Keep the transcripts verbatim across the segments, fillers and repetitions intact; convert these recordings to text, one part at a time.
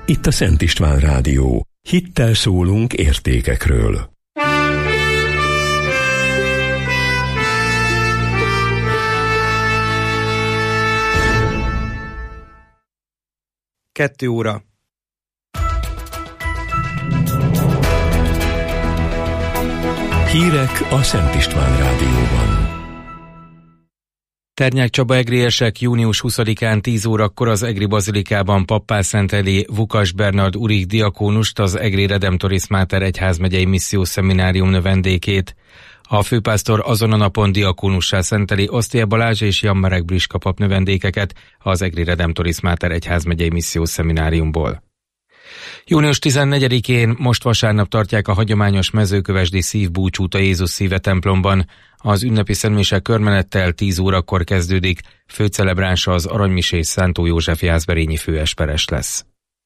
itt a Szent István Rádió. Hittel szólunk értékekről. Kettő óra. Hírek a Szent István Rádióban. Ternyák Csaba egriesek június huszadikán tíz órakor az Egri Bazilikában pappá szenteli Vukas Bernard Urik diakónust, az Egri Redemptoris Mater egyházmegyei missziós szeminárium növendékét. A főpásztor azon a napon diakónussá szenteli Osztia Balázs és Jan Marek Briska pap növendékeket az Egri Redemptoris Mater egyházmegyei missziós szemináriumból. június tizennegyedikén most vasárnap tartják a hagyományos mezőkövesdi szívbúcsút a Jézus Szíve templomban. Az ünnepi szentmise körmenettel tíz órakor kezdődik, főcelebránsa az aranymisés Szántó József jászberényi főesperes lesz.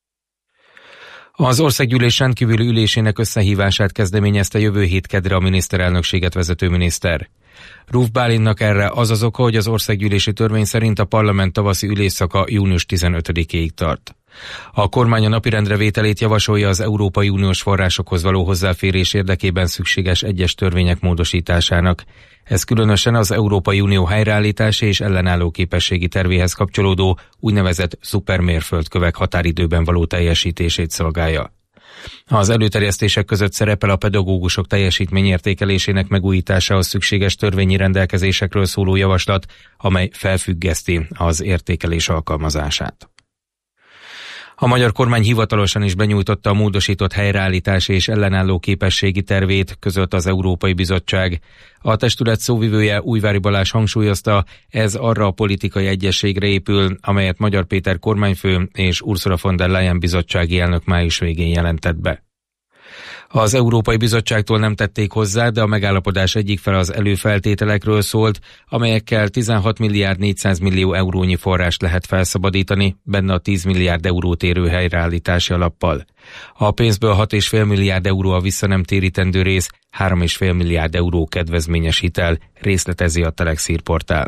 Az országgyűlés rendkívüli ülésének összehívását kezdeményezte jövő hét kedre a miniszterelnökséget vezető miniszter. Ruf Bálintnak erre az az oka, hogy az országgyűlési törvény szerint a parlament tavaszi ülésszaka június tizenötödikéig tart. A kormány a napirendre vételét javasolja az Európai Uniós forrásokhoz való hozzáférés érdekében szükséges egyes törvények módosításának. Ez különösen az Európai Unió helyreállítási és ellenálló képességi tervéhez kapcsolódó úgynevezett szupermérföldkövek határidőben való teljesítését szolgálja. Az előterjesztések között szerepel a pedagógusok teljesítményértékelésének megújításához szükséges törvényi rendelkezésekről szóló javaslat, amely felfüggeszti az értékelés alkalmazását. A magyar kormány hivatalosan is benyújtotta a módosított helyreállítási és ellenálló képességi tervét, közölt az Európai Bizottság. A testület szóvivője Újvári Balázs hangsúlyozta, ez arra a politikai egyezségre épül, amelyet Magyar Péter kormányfő és Ursula von der Leyen bizottsági elnök május végén jelentett be. Az Európai Bizottságtól nem tették hozzá, de a megállapodás egyik fele az előfeltételekről szólt, amelyekkel tizenhat milliárd négyszáz millió eurónyi forrást lehet felszabadítani, benne a tíz milliárd eurót érő helyreállítási alappal. A pénzből hat egész öt milliárd euró a visszanemtérítendő rész, három egész öt milliárd euró kedvezményes hitel, részletezi a Telex hírportál.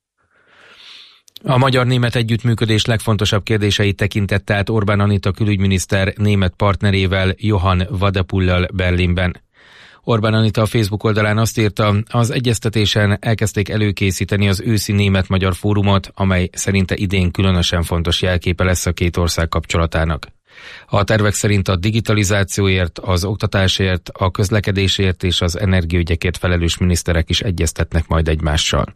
A magyar-német együttműködés legfontosabb kérdéseit tekintette át Orbán Anita külügyminiszter német partnerével, Johann Wadepullal Berlinben. Orbán Anita a Facebook oldalán azt írta, az egyeztetésen elkezdték előkészíteni az őszi német-magyar fórumot, amely szerinte idén különösen fontos jelképe lesz a két ország kapcsolatának. A tervek szerint a digitalizációért, az oktatásért, a közlekedésért és az energiaügyekért felelős miniszterek is egyeztetnek majd egymással.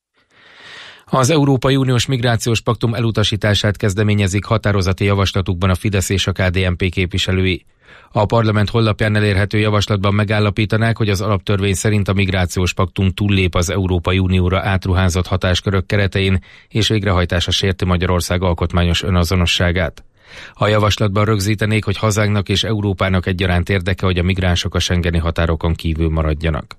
Az Európai Uniós Migrációs Paktum elutasítását kezdeményezik határozati javaslatukban a Fidesz és a ká dé en pé képviselői. A parlament honlapján elérhető javaslatban megállapítanák, hogy az alaptörvény szerint a migrációs paktum túllép az Európai Unióra átruházott hatáskörök keretein, és végrehajtása sérti Magyarország alkotmányos önazonosságát. A javaslatban rögzítenék, hogy hazánknak és Európának egyaránt érdeke, hogy a migránsok a schengeni határokon kívül maradjanak.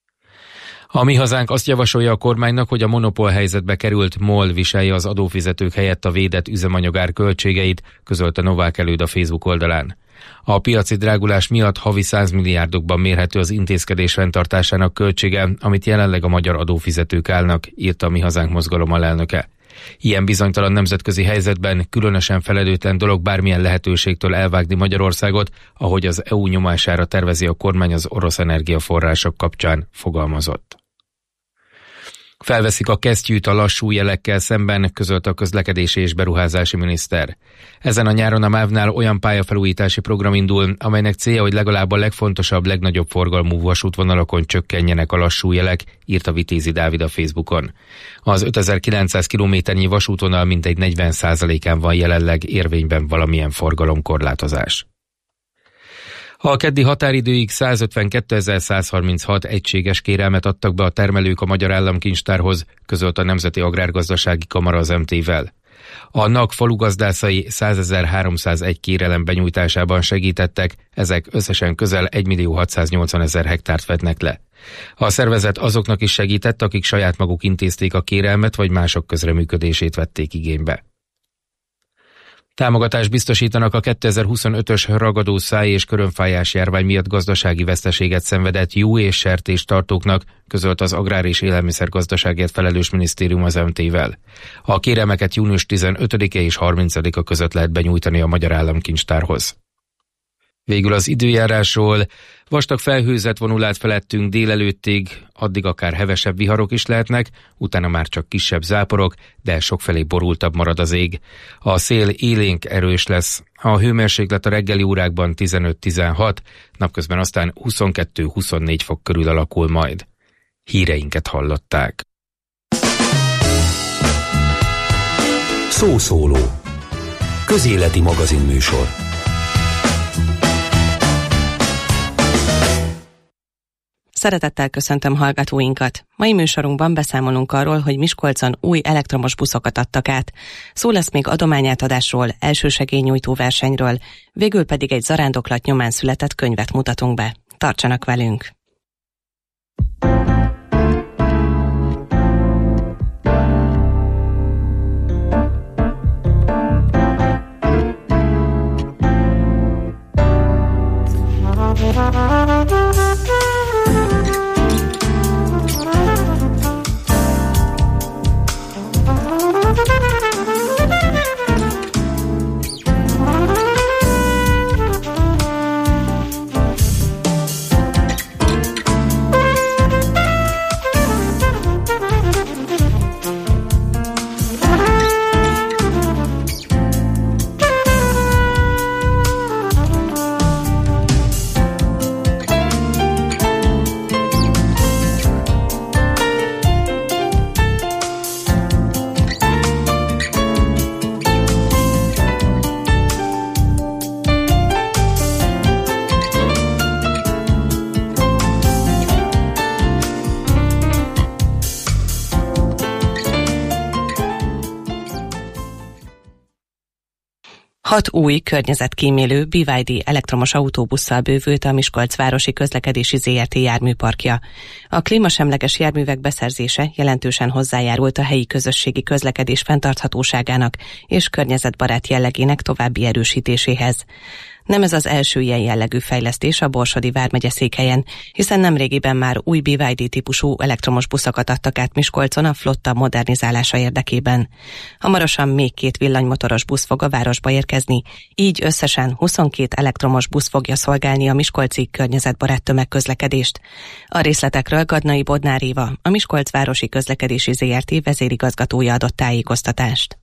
A Mi Hazánk azt javasolja a kormánynak, hogy a monopól helyzetbe került MOL viselje az adófizetők helyett a védett üzemanyagár költségeit, közölte Novák Előd a Facebook oldalán. A piaci drágulás miatt havi száz milliárdokban mérhető az intézkedés fenntartásának költsége, amit jelenleg a magyar adófizetők állnak, írta a Mi Hazánk mozgalom alelnöke. Ilyen bizonytalan nemzetközi helyzetben különösen felelőtlen dolog bármilyen lehetőségtől elvágni Magyarországot, ahogy az é u nyomására tervezi a kormány az orosz energiaforrások kapcsán, fogalmazott. Felveszik a kesztyűt a lassú jelekkel szemben, közölte a közlekedési és beruházási miniszter. Ezen a nyáron a MÁV-nál olyan pályafelújítási program indul, amelynek célja, hogy legalább a legfontosabb, legnagyobb forgalmú vasútvonalakon csökkenjenek a lassú jelek, írta Vitézi Dávid a Facebookon. Az ötezer-kilencszáz kilométernyi vasútvonal mintegy negyven százalékán van jelenleg érvényben valamilyen forgalomkorlátozás. A keddi határidőig százötvenkétezer-százharminchat egységes kérelmet adtak be a termelők a Magyar Államkincstárhoz, közölt a Nemzeti Agrárgazdasági Kamara az em té-vel. A en á ká falugazdászai százezer-háromszázegy kérelem benyújtásában segítettek, ezek összesen közel egymillió hatszáznyolcvanezer hektárt fednek le. A szervezet azoknak is segített, akik saját maguk intézték a kérelmet, vagy mások közreműködését vették igénybe. Támogatást biztosítanak a kétezer-huszonötös ragadószáj és körömfájás járvány miatt gazdasági veszteséget szenvedett juh- és sertéstartóknak, közölt az Agrár- és Élelmiszergazdaságért felelős minisztérium az em té-vel. A kérelmeket június tizenötödike és harmincadika között lehet benyújtani a Magyar Államkincstárhoz. Végül az időjárásról. Vastag felhőzet vonul át felettünk délelőttig, addig akár hevesebb viharok is lehetnek, utána már csak kisebb záporok, de sokfelé borultabb marad az ég. A szél élénk erős lesz, a hőmérséklet a reggeli órákban tizenöt-tizenhat, napközben aztán huszonkettő-huszonnégy fok körül alakul majd. Híreinket hallották. Szószóló. Közéleti magazinműsor. Szeretettel köszöntöm hallgatóinkat. Mai műsorunkban beszámolunk arról, hogy Miskolcon új elektromos buszokat adtak át. Szó lesz még adományátadásról, elsősegélynyújtó versenyről, végül pedig egy zarándoklat nyomán született könyvet mutatunk be. Tartsanak velünk! Hat új környezetkímélő bé vé dé elektromos autóbusszal bővült a Miskolc városi közlekedési zé er té járműparkja. A klímasemleges járművek beszerzése jelentősen hozzájárult a helyi közösségi közlekedés fenntarthatóságának és környezetbarát jellegének további erősítéséhez. Nem ez az első ilyen jellegű fejlesztés a Borsodi vármegye székhelyen, hiszen nemrégiben már új bé vé dé típusú elektromos buszokat adtak át Miskolcon a flotta modernizálása érdekében. Hamarosan még két villanymotoros busz fog a városba érkezni, így összesen huszonkét elektromos busz fogja szolgálni a miskolci környezetbarát tömegközlekedést. A részletekről Gadnai Bodnár Éva, a Miskolc városi közlekedési zé er té vezérigazgatója adott tájékoztatást.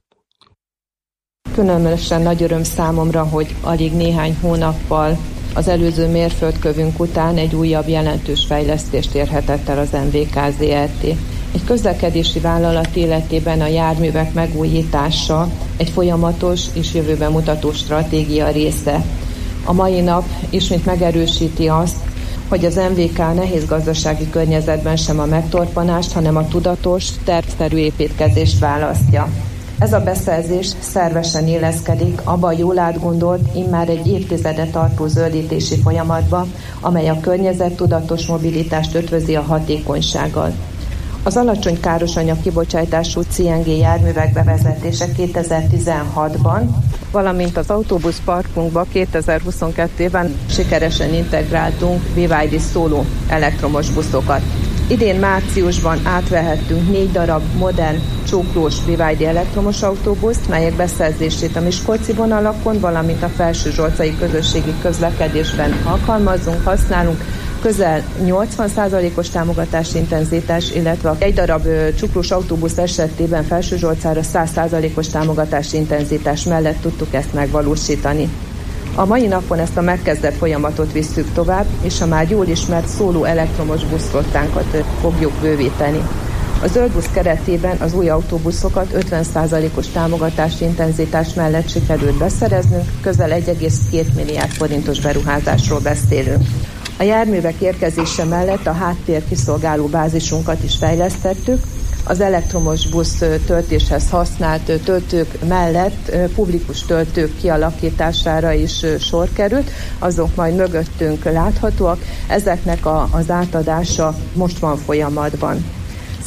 Különösen nagy öröm számomra, hogy alig néhány hónappal az előző mérföldkövünk után egy újabb jelentős fejlesztést érhetett el az em vé ká zé er té. Egy közlekedési vállalat életében a járművek megújítása egy folyamatos és jövőben mutató stratégia része. A mai nap ismét megerősíti azt, hogy az em vé ká nehéz gazdasági környezetben sem a megtorpanást, hanem a tudatos, tervszerű építkezést választja. Ez a beszerzés szervesen illeszkedik abba a jól átgondolt, immár egy évtizede tartó zöldítési folyamatba, amely a környezettudatos mobilitást ötvözi a hatékonysággal. Az alacsony károsanyag kibocsátású cé en gé járművek bevezetése kétezer-tizenhatban, valamint az autóbuszparkunkba kétezer-huszonkettőben sikeresen integráltunk bé vé dé szóló elektromos buszokat. Idén márciusban átvehettünk négy darab modern, csóklós bé vé dé elektromos autóbuszt, melyek beszerzését a miskolci vonalakon, valamint a felsőzsolcai közösségi közlekedésben alkalmazunk, használunk. Közel nyolcvan százalékos támogatási intenzitás, illetve egy darab ö, csuklós autóbusz esetében Felsőzsolcára száz százalékos támogatási intenzitás mellett tudtuk ezt megvalósítani. A mai napon ezt a megkezdett folyamatot visszük tovább, és a már jól ismert szóló elektromos buszflottánkat fogjuk bővíteni. A zöld busz keretében az új autóbuszokat ötven százalékos támogatási intenzitás mellett sikerült beszereznünk, közel egy egész két milliárd forintos beruházásról beszélünk. A járművek érkezése mellett a háttér kiszolgáló bázisunkat is fejlesztettük. Az elektromos busz töltéshez használt töltők mellett publikus töltők kialakítására is sor került, azok majd mögöttünk láthatóak, ezeknek a, az átadása most van folyamatban.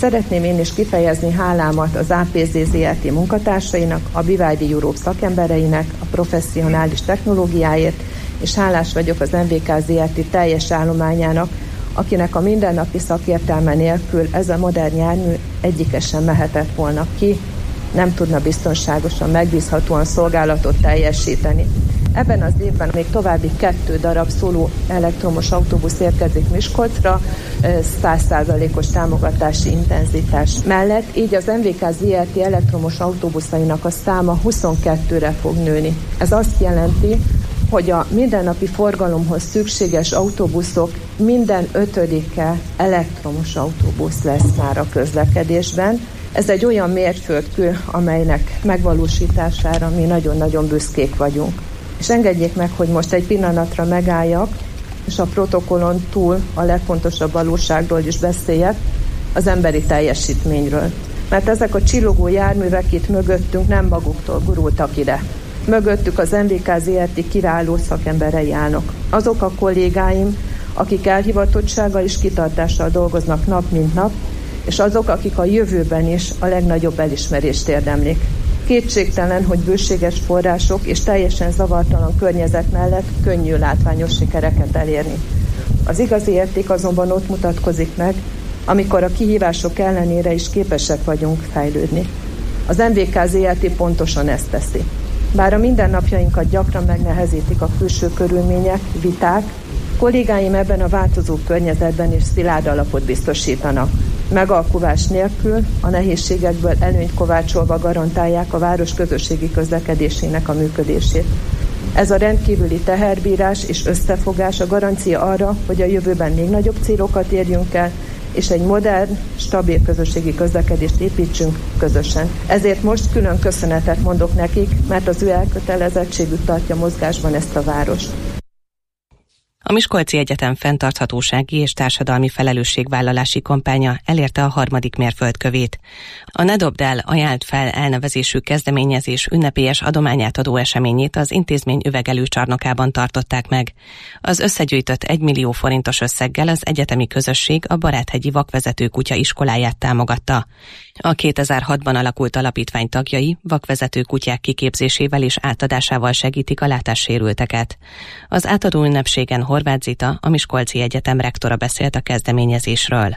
Szeretném én is kifejezni hálámat az á pé zé zé er té munkatársainak, a bé vé dé Europe szakembereinek, a professzionális technológiáért, és hálás vagyok az em vé ká zé er té teljes állományának, akinek a mindennapi szakértelme nélkül ez a modern jármű egyike sem mehetett volna ki, nem tudna biztonságosan, megbízhatóan szolgálatot teljesíteni. Ebben az évben még további kettő darab szóló elektromos autóbusz érkezik Miskolcra, száz százalékos támogatási intenzitás mellett, így az em vé ká zé er té elektromos autóbuszainak a száma huszonkettőre fog nőni. Ez azt jelenti, hogy a mindennapi forgalomhoz szükséges autóbuszok minden ötödike elektromos autóbusz lesz már a közlekedésben. Ez egy olyan mérföldkő, amelynek megvalósítására mi nagyon-nagyon büszkék vagyunk. És engedjék meg, hogy most egy pillanatra megálljak, és a protokollon túl a legfontosabb valóságról is beszéljek, az emberi teljesítményről. Mert ezek a csillogó járművek itt mögöttünk nem maguktól gurultak ide. Mögöttük az em vé ká zé er té kiváló szakemberei állnak. Azok a kollégáim, akik elhivatottsággal és kitartással dolgoznak nap mint nap, és azok, akik a jövőben is a legnagyobb elismerést érdemlik. Kétségtelen, hogy bőséges források és teljesen zavartalan környezet mellett könnyű látványos sikereket elérni. Az igazi érték azonban ott mutatkozik meg, amikor a kihívások ellenére is képesek vagyunk fejlődni. Az em vé ká zé er té pontosan ezt teszi. Bár a mindennapjainkat gyakran megnehezítik a külső körülmények, viták, kollégáim ebben a változó környezetben is szilárd alapot biztosítanak. Megalkuvás nélkül a nehézségekből előnyt kovácsolva garantálják a város közösségi közlekedésének a működését. Ez a rendkívüli teherbírás és összefogás a garancia arra, hogy a jövőben még nagyobb célokat érjünk el, és egy modern, stabil közösségi közlekedést építsünk közösen. Ezért most külön köszönetet mondok nekik, mert az ő elkötelezettségük tartja mozgásban ezt a várost. A Miskolci Egyetem fenntarthatósági és társadalmi felelősségvállalási kampánya elérte a harmadik mérföldkövét. A Ne dobd el, ajánld fel elnevezésű kezdeményezés ünnepélyes adományát adó eseményét az intézmény üvegelőcsarnokában tartották meg. Az összegyűjtött egymillió forintos összeggel az egyetemi közösség a Baráthegyi Vakvezető Kutya iskoláját támogatta. A kétezer-hatban alakult alapítvány tagjai vakvezető kutyák kiképzésével és átadásával segítik a látássérülteket. Az átadó ünnepségen Horváth Zita, a Miskolci Egyetem rektora beszélt a kezdeményezésről.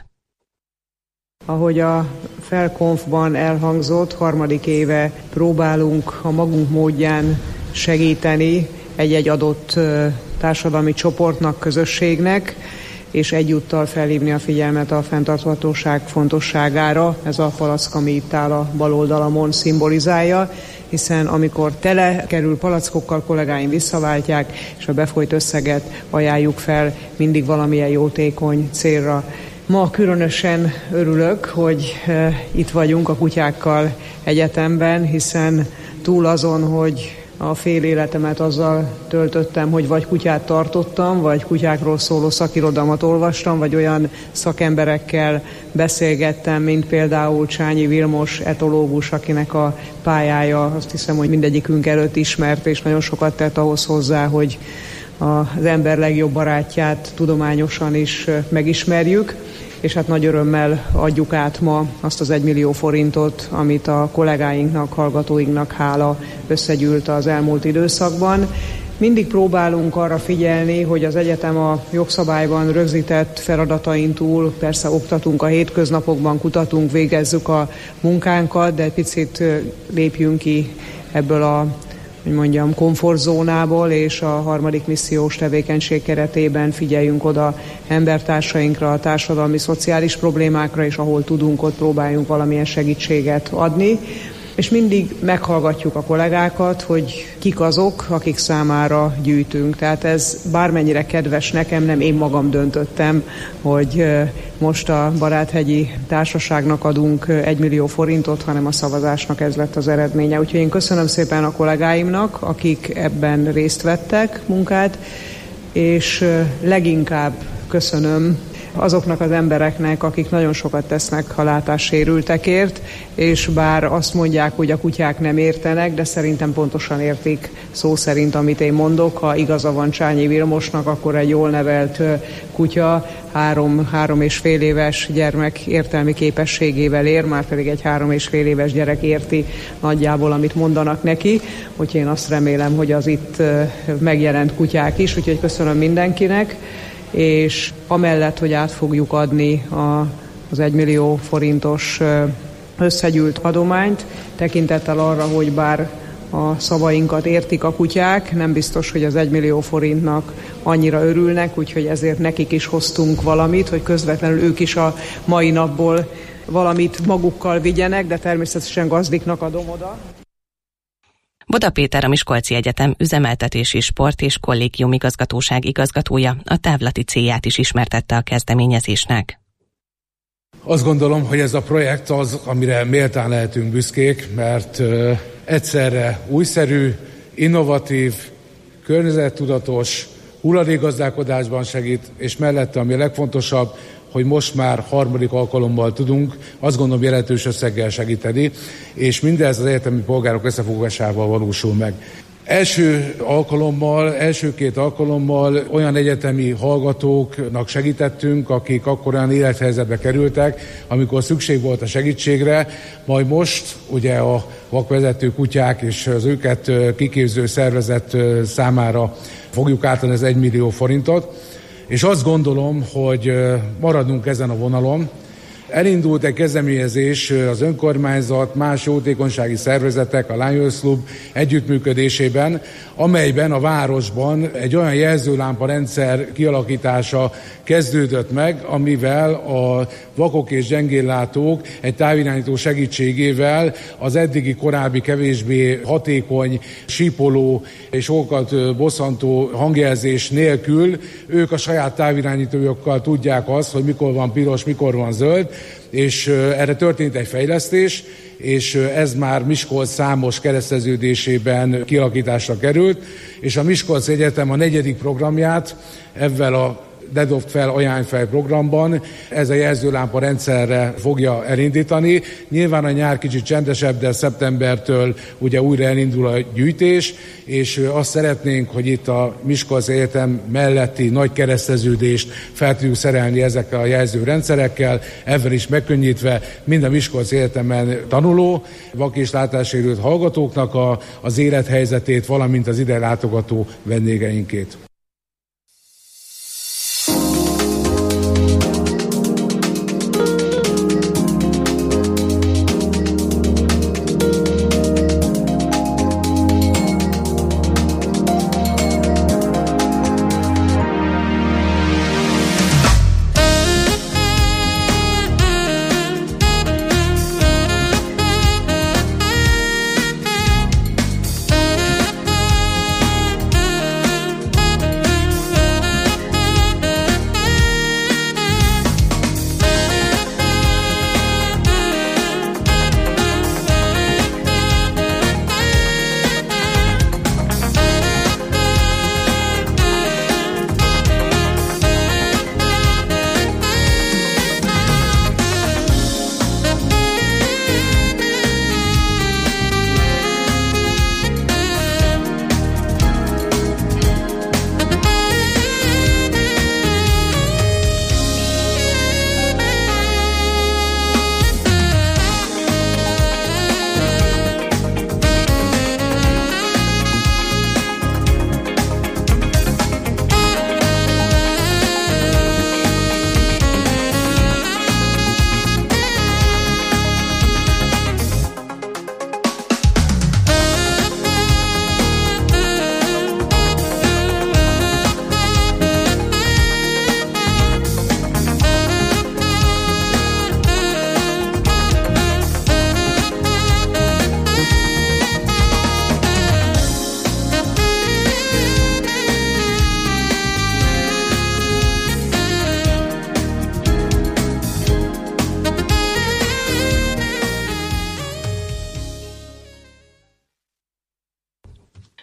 Ahogy a Felkonfban elhangzott, harmadik éve próbálunk a magunk módján segíteni egy-egy adott társadalmi csoportnak, közösségnek, és egyúttal felhívni a figyelmet a fenntarthatóság fontosságára. Ez a palack, ami itt áll a bal oldalamon, szimbolizálja, hiszen amikor tele kerül palackokkal, kollégáim visszaváltják, és a befolyt összeget ajánljuk fel mindig valamilyen jótékony célra. Ma különösen örülök, hogy itt vagyunk a kutyákkal egyetemben, hiszen túl azon, hogy a fél életemet azzal töltöttem, hogy vagy kutyát tartottam, vagy kutyákról szóló szakirodalmat olvastam, vagy olyan szakemberekkel beszélgettem, mint például Csányi Vilmos etológus, akinek a pályája azt hiszem, hogy mindegyikünk előtt ismert, és nagyon sokat tett ahhoz hozzá, hogy az ember legjobb barátját tudományosan is megismerjük, és hát nagy örömmel adjuk át ma azt az egymillió forintot, amit a kollégáinknak, hallgatóinknak hála összegyűlt az elmúlt időszakban. Mindig próbálunk arra figyelni, hogy az egyetem a jogszabályban rögzített feladatain túl persze oktatunk a hétköznapokban, kutatunk, végezzük a munkánkat, de egy picit lépjünk ki ebből a hogy mondjam, komfortzónából, és a harmadik missziós tevékenység keretében figyeljünk oda embertársainkra, a társadalmi, szociális problémákra, és ahol tudunk, ott próbáljunk valamilyen segítséget adni. És mindig meghallgatjuk a kollégákat, hogy kik azok, akik számára gyűjtünk. Tehát ez bármennyire kedves nekem, nem én magam döntöttem, hogy most a Baráthegyi Társaságnak adunk egymillió forintot, hanem a szavazásnak ez lett az eredménye. Úgyhogy én köszönöm szépen a kollégáimnak, akik ebben részt vettek munkát, és leginkább köszönöm azoknak az embereknek, akik nagyon sokat tesznek a látássérültekért, és bár azt mondják, hogy a kutyák nem értenek, de szerintem pontosan értik szó szerint, amit én mondok. Ha igaza van Csányi Vilmosnak, akkor egy jól nevelt kutya három, három és fél éves gyermek értelmi képességével ér, már pedig egy három és fél éves gyerek érti nagyjából, amit mondanak neki. Úgyhogy én azt remélem, hogy az itt megjelent kutyák is, úgyhogy köszönöm mindenkinek, és amellett, hogy át fogjuk adni a, az egymillió forintos összegyűlt adományt, tekintettel arra, hogy bár a szavainkat értik a kutyák, nem biztos, hogy az egymillió forintnak annyira örülnek, úgyhogy ezért nekik is hoztunk valamit, hogy közvetlenül ők is a mai napból valamit magukkal vigyenek, de természetesen gazdiknak adom oda. Boda Péter, a Miskolci Egyetem üzemeltetési sport és kollégium igazgatóság igazgatója a távlati célját is ismertette a kezdeményezésnek. Azt gondolom, hogy ez a projekt az, amire méltán lehetünk büszkék, mert ö, egyszerre újszerű, innovatív, környezettudatos, hulladékgazdálkodásban segít, és mellette, ami a legfontosabb, hogy most már harmadik alkalommal tudunk, azt gondolom, jelentős összeggel segíteni, és mindez az egyetemi polgárok összefogásával valósul meg. Első alkalommal, első két alkalommal olyan egyetemi hallgatóknak segítettünk, akik akkor olyan élethelyzetbe kerültek, amikor szükség volt a segítségre, majd most ugye a vakvezető kutyák és az őket kiképző szervezet számára fogjuk átadni az egymillió forintot, és azt gondolom, hogy maradunk ezen a vonalon. Elindult egy kezdeményezés az önkormányzat, más jótékonysági szervezetek, a Lions Club együttműködésében, amelyben a városban egy olyan jelzőlámpa rendszer kialakítása kezdődött meg, amivel a vakok és gyengéllátók egy távirányító segítségével az eddigi korábbi kevésbé hatékony, sípoló és sokat bosszantó hangjelzés nélkül ők a saját távirányítójukkal tudják azt, hogy mikor van piros, mikor van zöld, és erre történt egy fejlesztés, és ez már Miskolc számos kereszteződésében kialakításra került, és a Miskolci Egyetem a negyedik programját ezzel a Ne dobd fel, ajánlj fel programban ez a jelzőlámpa rendszerre fogja elindítani. Nyilván a nyár kicsit csendesebb, de szeptembertől ugye újra elindul a gyűjtés, és azt szeretnénk, hogy itt a Miskolci Egyetem melletti nagy kereszteződést fel tudjuk szerelni ezekkel a jelzőrendszerekkel, ezzel is megkönnyítve mind a Miskolci Egyetemen tanuló, vak- és látássérült hallgatóknak a, az élethelyzetét, valamint az ide látogató vendégeinkét.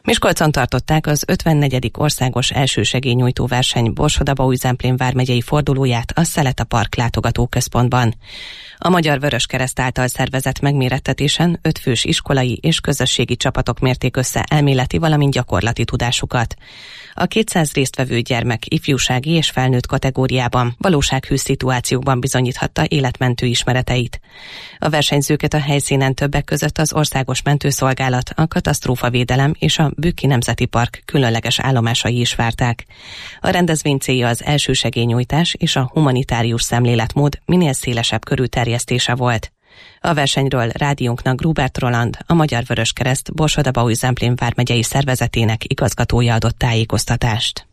Miskolcon tartották az ötvennegyedik országos elsősegélynyújtó verseny Borsod-Abaúj-Zemplén vármegyei fordulóját a Szeleta Park látogatóközpontban. A Magyar Vöröskereszt által szervezett megmérettetésen ötfős iskolai és közösségi csapatok mérték össze elméleti, valamint gyakorlati tudásukat. A kétszáz résztvevő gyermek ifjúsági és felnőtt kategóriában valósághű szituációkban bizonyíthatta életmentő ismereteit. A versenyzőket a helyszínen többek között az Országos Mentőszolgálat, a Katasztrófavédelem és a Bükki Nemzeti Park különleges állomásai is várták. A rendezvény célja az elsősegélynyújtás és a humanitárius szemléletmód minél szélesebb körű terjesztése volt. A versenyről rádiónknak Grubert Roland, a Magyar Vöröskereszt Borsod-Abaúj-Zemplén vármegyei szervezetének igazgatója adott tájékoztatást.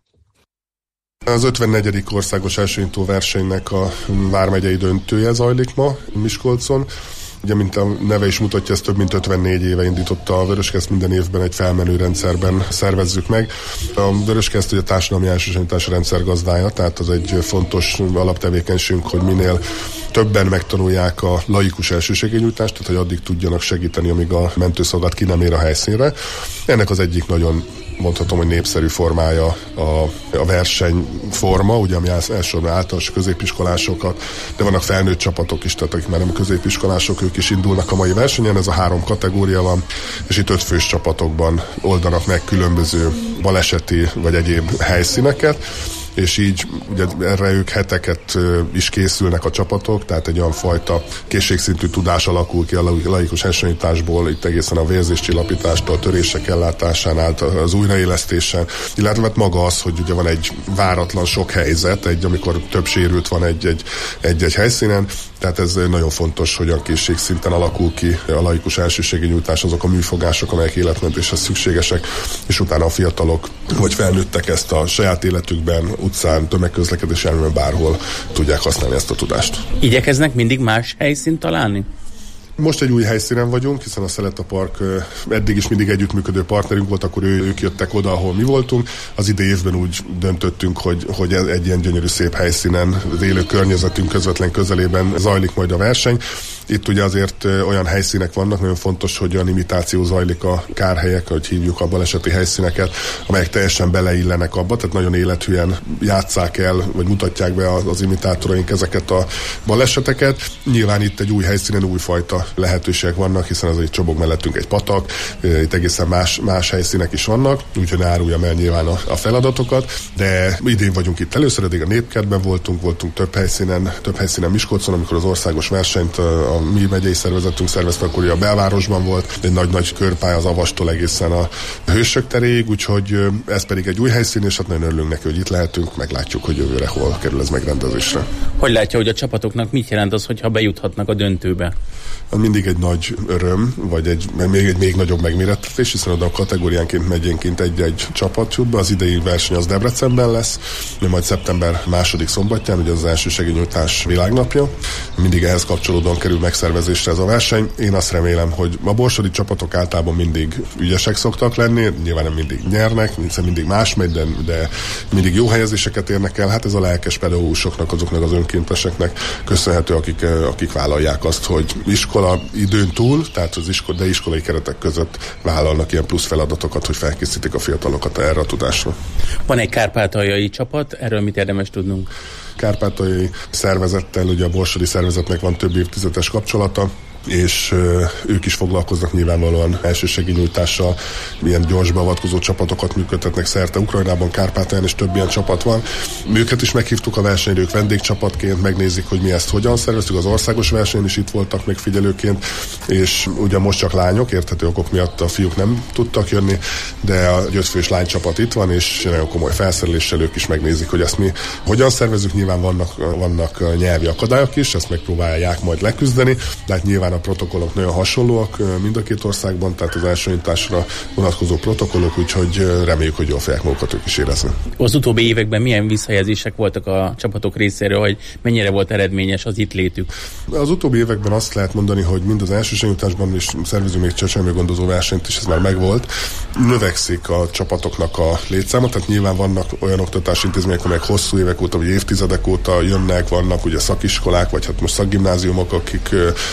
Az ötvennegyedik országos elsősegélynyújtó versenynek a vármegyei döntője zajlik ma Miskolcon. Ugye, mint a neve is mutatja, ez több mint ötvennégy éve indította a Vöröskereszt, minden évben egy felmenő rendszerben szervezzük meg. A Vöröskereszt ugye a társadalmi elsősegélynyújtási rendszer gazdája, tehát az egy fontos alaptevékenységünk, hogy minél többen megtanulják a laikus elsősegélynyújtást, tehát hogy addig tudjanak segíteni, amíg a mentőszolgálat ki nem ér a helyszínre. Ennek az egyik nagyon mondhatom, hogy népszerű formája a, a versenyforma, ugye ami elsősorban általános középiskolásokat, de vannak felnőtt csapatok is, tehát akik már nem középiskolások, ők is indulnak a mai versenyen, ez a három kategória van, és itt ötfős csapatokban oldanak meg különböző baleseti vagy egyéb helyszíneket, és így ugye erre ők heteket is készülnek a csapatok, tehát egy olyan fajta készségszintű tudás alakul ki a laikus elsősegélynyújtásból, itt egészen a vérzéscsillapítástól, a törések ellátásán át az újraélesztésen, illetve maga az, hogy ugye van egy váratlan sok helyzet, egy, amikor több sérült van egy-egy, egy-egy helyszínen, tehát ez nagyon fontos, hogy a készségszinten alakul ki a laikus elsősegélynyújtás, azok a műfogások, amelyek életmentéshez szükségesek, és utána a fiatalok vagy felnőttek ezt a saját életükben, utcán, tömegközlekedés járműben bárhol tudják használni ezt a tudást. Igyekeznek mindig más helyszínt találni? Most egy új helyszínen vagyunk, hiszen a Szeleta Park eddig is mindig együttműködő partnerünk volt, akkor ő, ők jöttek oda, ahol mi voltunk. Az idei évben úgy döntöttünk, hogy, hogy egy ilyen gyönyörű szép helyszínen, az élő környezetünk közvetlen közelében zajlik majd a verseny. Itt ugye azért olyan helyszínek vannak, nagyon fontos, hogy olyan imitáció zajlik a kárhelyek, hogy hívjuk a baleseti helyszíneket, amelyek teljesen beleillenek abba, tehát nagyon élethűen játsszák el, vagy mutatják be az, az imitátoraink ezeket a baleseteket. Nyilván itt egy új helyszínen újfajta lehetőségek vannak, hiszen az egy csobog mellettünk egy patak, itt egészen más, más helyszínek is vannak, úgyhogy ne áruljam el nyilván a, a feladatokat, de idén vagyunk itt először, eddig a Népkertben voltunk, voltunk több helyszínen, több helyszínen Miskolcon, amikor az országos versenyt a mi megyei szervezetünk szervezte, akkor ugye a belvárosban volt, egy nagy-nagy körpálya az Avastól egészen a Hősök teréig, úgyhogy ez pedig egy új helyszín, és hát nagyon örülünk neki, hogy itt lehetünk, meglátjuk, hogy jövőre hol kerül ez megrendezésre. Hogy látja, hogy a csapatoknak mit jelent az, hogyha bejuthatnak a döntőbe? Mindig egy nagy öröm, vagy egy még, egy még nagyobb megmérettetés, hiszen oda a kategóriánként megyénként egy-egy csapat jut be. Az idei verseny az Debrecenben lesz, majd szeptember második szombatján, ugye az elsősegélynyújtás világnapja. Mindig ehhez kapcsolódóan kerül megszervezésre ez a verseny. Én azt remélem, hogy a borsodi csapatok általában mindig ügyesek szoktak lenni, nyilván nem mindig nyernek, hiszen mindig más megy, de, de mindig jó helyezéseket érnek el. Hát ez a lelkes pedagógusoknak, azoknak az önkénteseknek köszönhető, akik, akik vállalják azt, hogy iskola időn túl, tehát az iskola, de iskolai keretek között vállalnak ilyen plusz feladatokat, hogy felkészítik a fiatalokat erre a tudásra. Van egy kárpátaljai csapat, erről mit érdemes tudnunk? Kárpátaljai szervezettel, ugye a borsodi szervezetnek van több évtizedes kapcsolata, és ö, ők is foglalkoznak nyilvánvalóan elsősegélynyújtással, milyen gyors beavatkozó csapatokat működtetnek szerte Ukrajnában, Kárpátalján, és több ilyen csapat van. Őket is meghívtuk a versenyre, ők vendégcsapatként, megnézik, hogy mi ezt hogyan szerveztük, az országos versenyen is itt voltak megfigyelőként, és ugye most csak lányok, érthető okok miatt a fiúk nem tudtak jönni, de a ötfős lánycsapat itt van, és nagyon komoly felszereléssel ők is megnézik, hogy ezt mi hogyan szervezzük. Nyilván vannak, vannak nyelvi akadályok is, ezt megpróbálják majd leküzdeni, de hát nyilván a protokollok nagyon hasonlóak mind a két országban, tehát az elsőnyújtásra vonatkozó protokollok, úgyhogy reméljük, hogy jól fogják magukat ők is érezni. Az utóbbi években milyen visszajelzések voltak a csapatok részéről, hogy mennyire volt eredményes az itt létük? Az utóbbi években azt lehet mondani, hogy mind az elsősegélynyújtásban is szervezünk még csecsemőgondozó versenyt is, ez már megvolt. Növekszik a csapatoknak a létszáma, tehát nyilván vannak olyan oktatási intézmények, amelyek hosszú évek óta, vagy évtizedek óta jönnek, vannak ugye szakiskolák, vagy hát most szakgimnáziumok, akik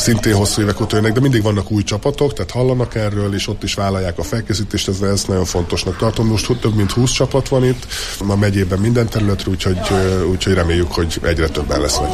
szintén hosszú évek óta jönnek, de mindig vannak új csapatok, tehát hallanak erről, és ott is vállalják a felkészítést, ez, ezt nagyon fontosnak tartom. Most több mint húsz csapat van itt, a megyében minden területről, úgyhogy, úgyhogy reméljük, hogy egyre többen lesznek.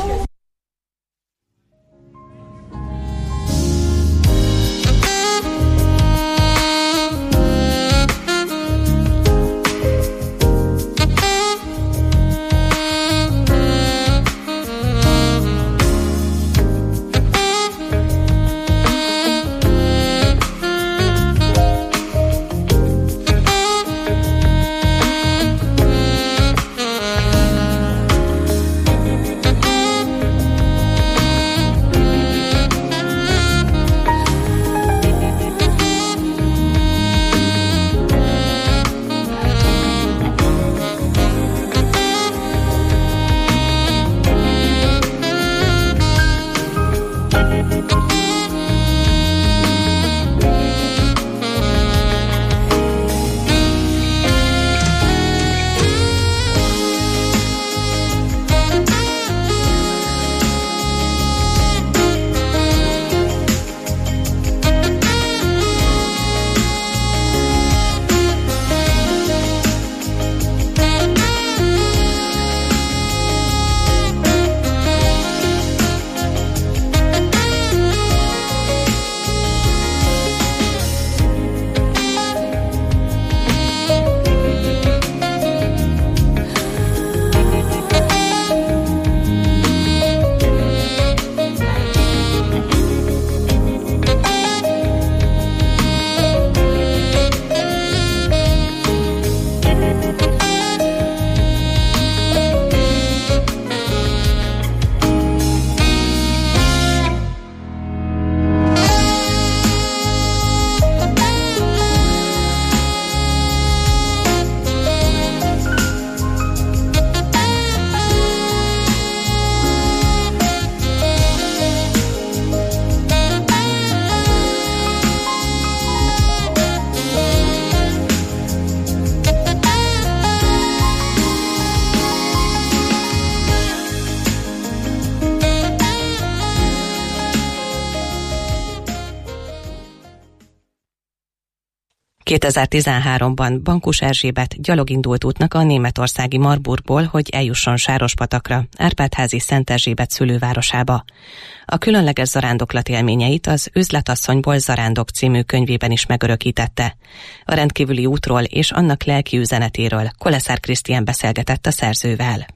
kétezer-tizenháromban Bankus Erzsébet gyalog indult útnak a németországi Marburgból, hogy eljusson Sárospatakra, Árpád-házi Szent Erzsébet szülővárosába. A különleges zarándoklat élményeit az Üzletasszonyból zarándok című könyvében is megörökítette. A rendkívüli útról és annak lelki üzenetéről Koleszár Krisztián beszélgetett a szerzővel.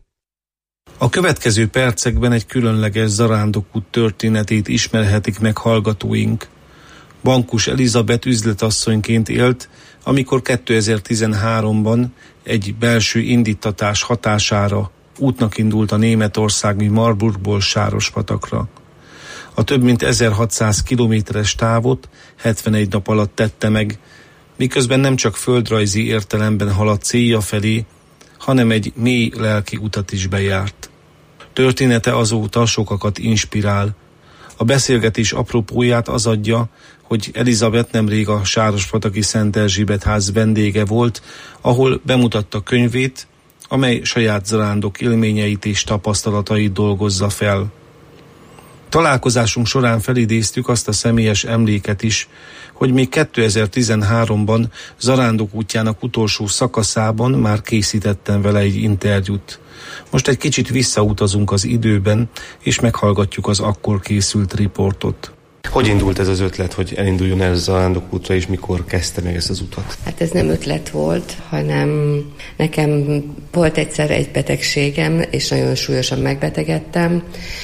A következő percekben egy különleges zarándokút történetét ismerhetik meg hallgatóink. Bankus Elizabeth üzletasszonyként élt, amikor kétezer-tizenháromban egy belső indítatás hatására útnak indult a németországi Marburgból Sárospatakra. A több mint ezerhatszáz kilométeres távot hetvenegy nap alatt tette meg, miközben nem csak földrajzi értelemben haladt célja felé, hanem egy mély lelki utat is bejárt. Története azóta sokakat inspirál. A beszélgetés apropóját az adja, hogy Elizabeth nemrég a sárospataki Szent Erzsébet ház vendége volt, ahol bemutatta könyvét, amely saját zarándok élményeit és tapasztalatait dolgozza fel. Találkozásunk során felidéztük azt a személyes emléket is, hogy még kétezer-tizenháromban zarándok útjának utolsó szakaszában már készítettem vele egy interjút. Most egy kicsit visszautazunk az időben, és meghallgatjuk az akkor készült riportot. Hogy indult ez az ötlet, hogy elinduljon el a zarándokútra, és mikor kezdte meg ezt az utat? Hát ez nem ötlet volt, hanem nekem volt egyszer egy betegségem, és nagyon súlyosan megbetegedtem,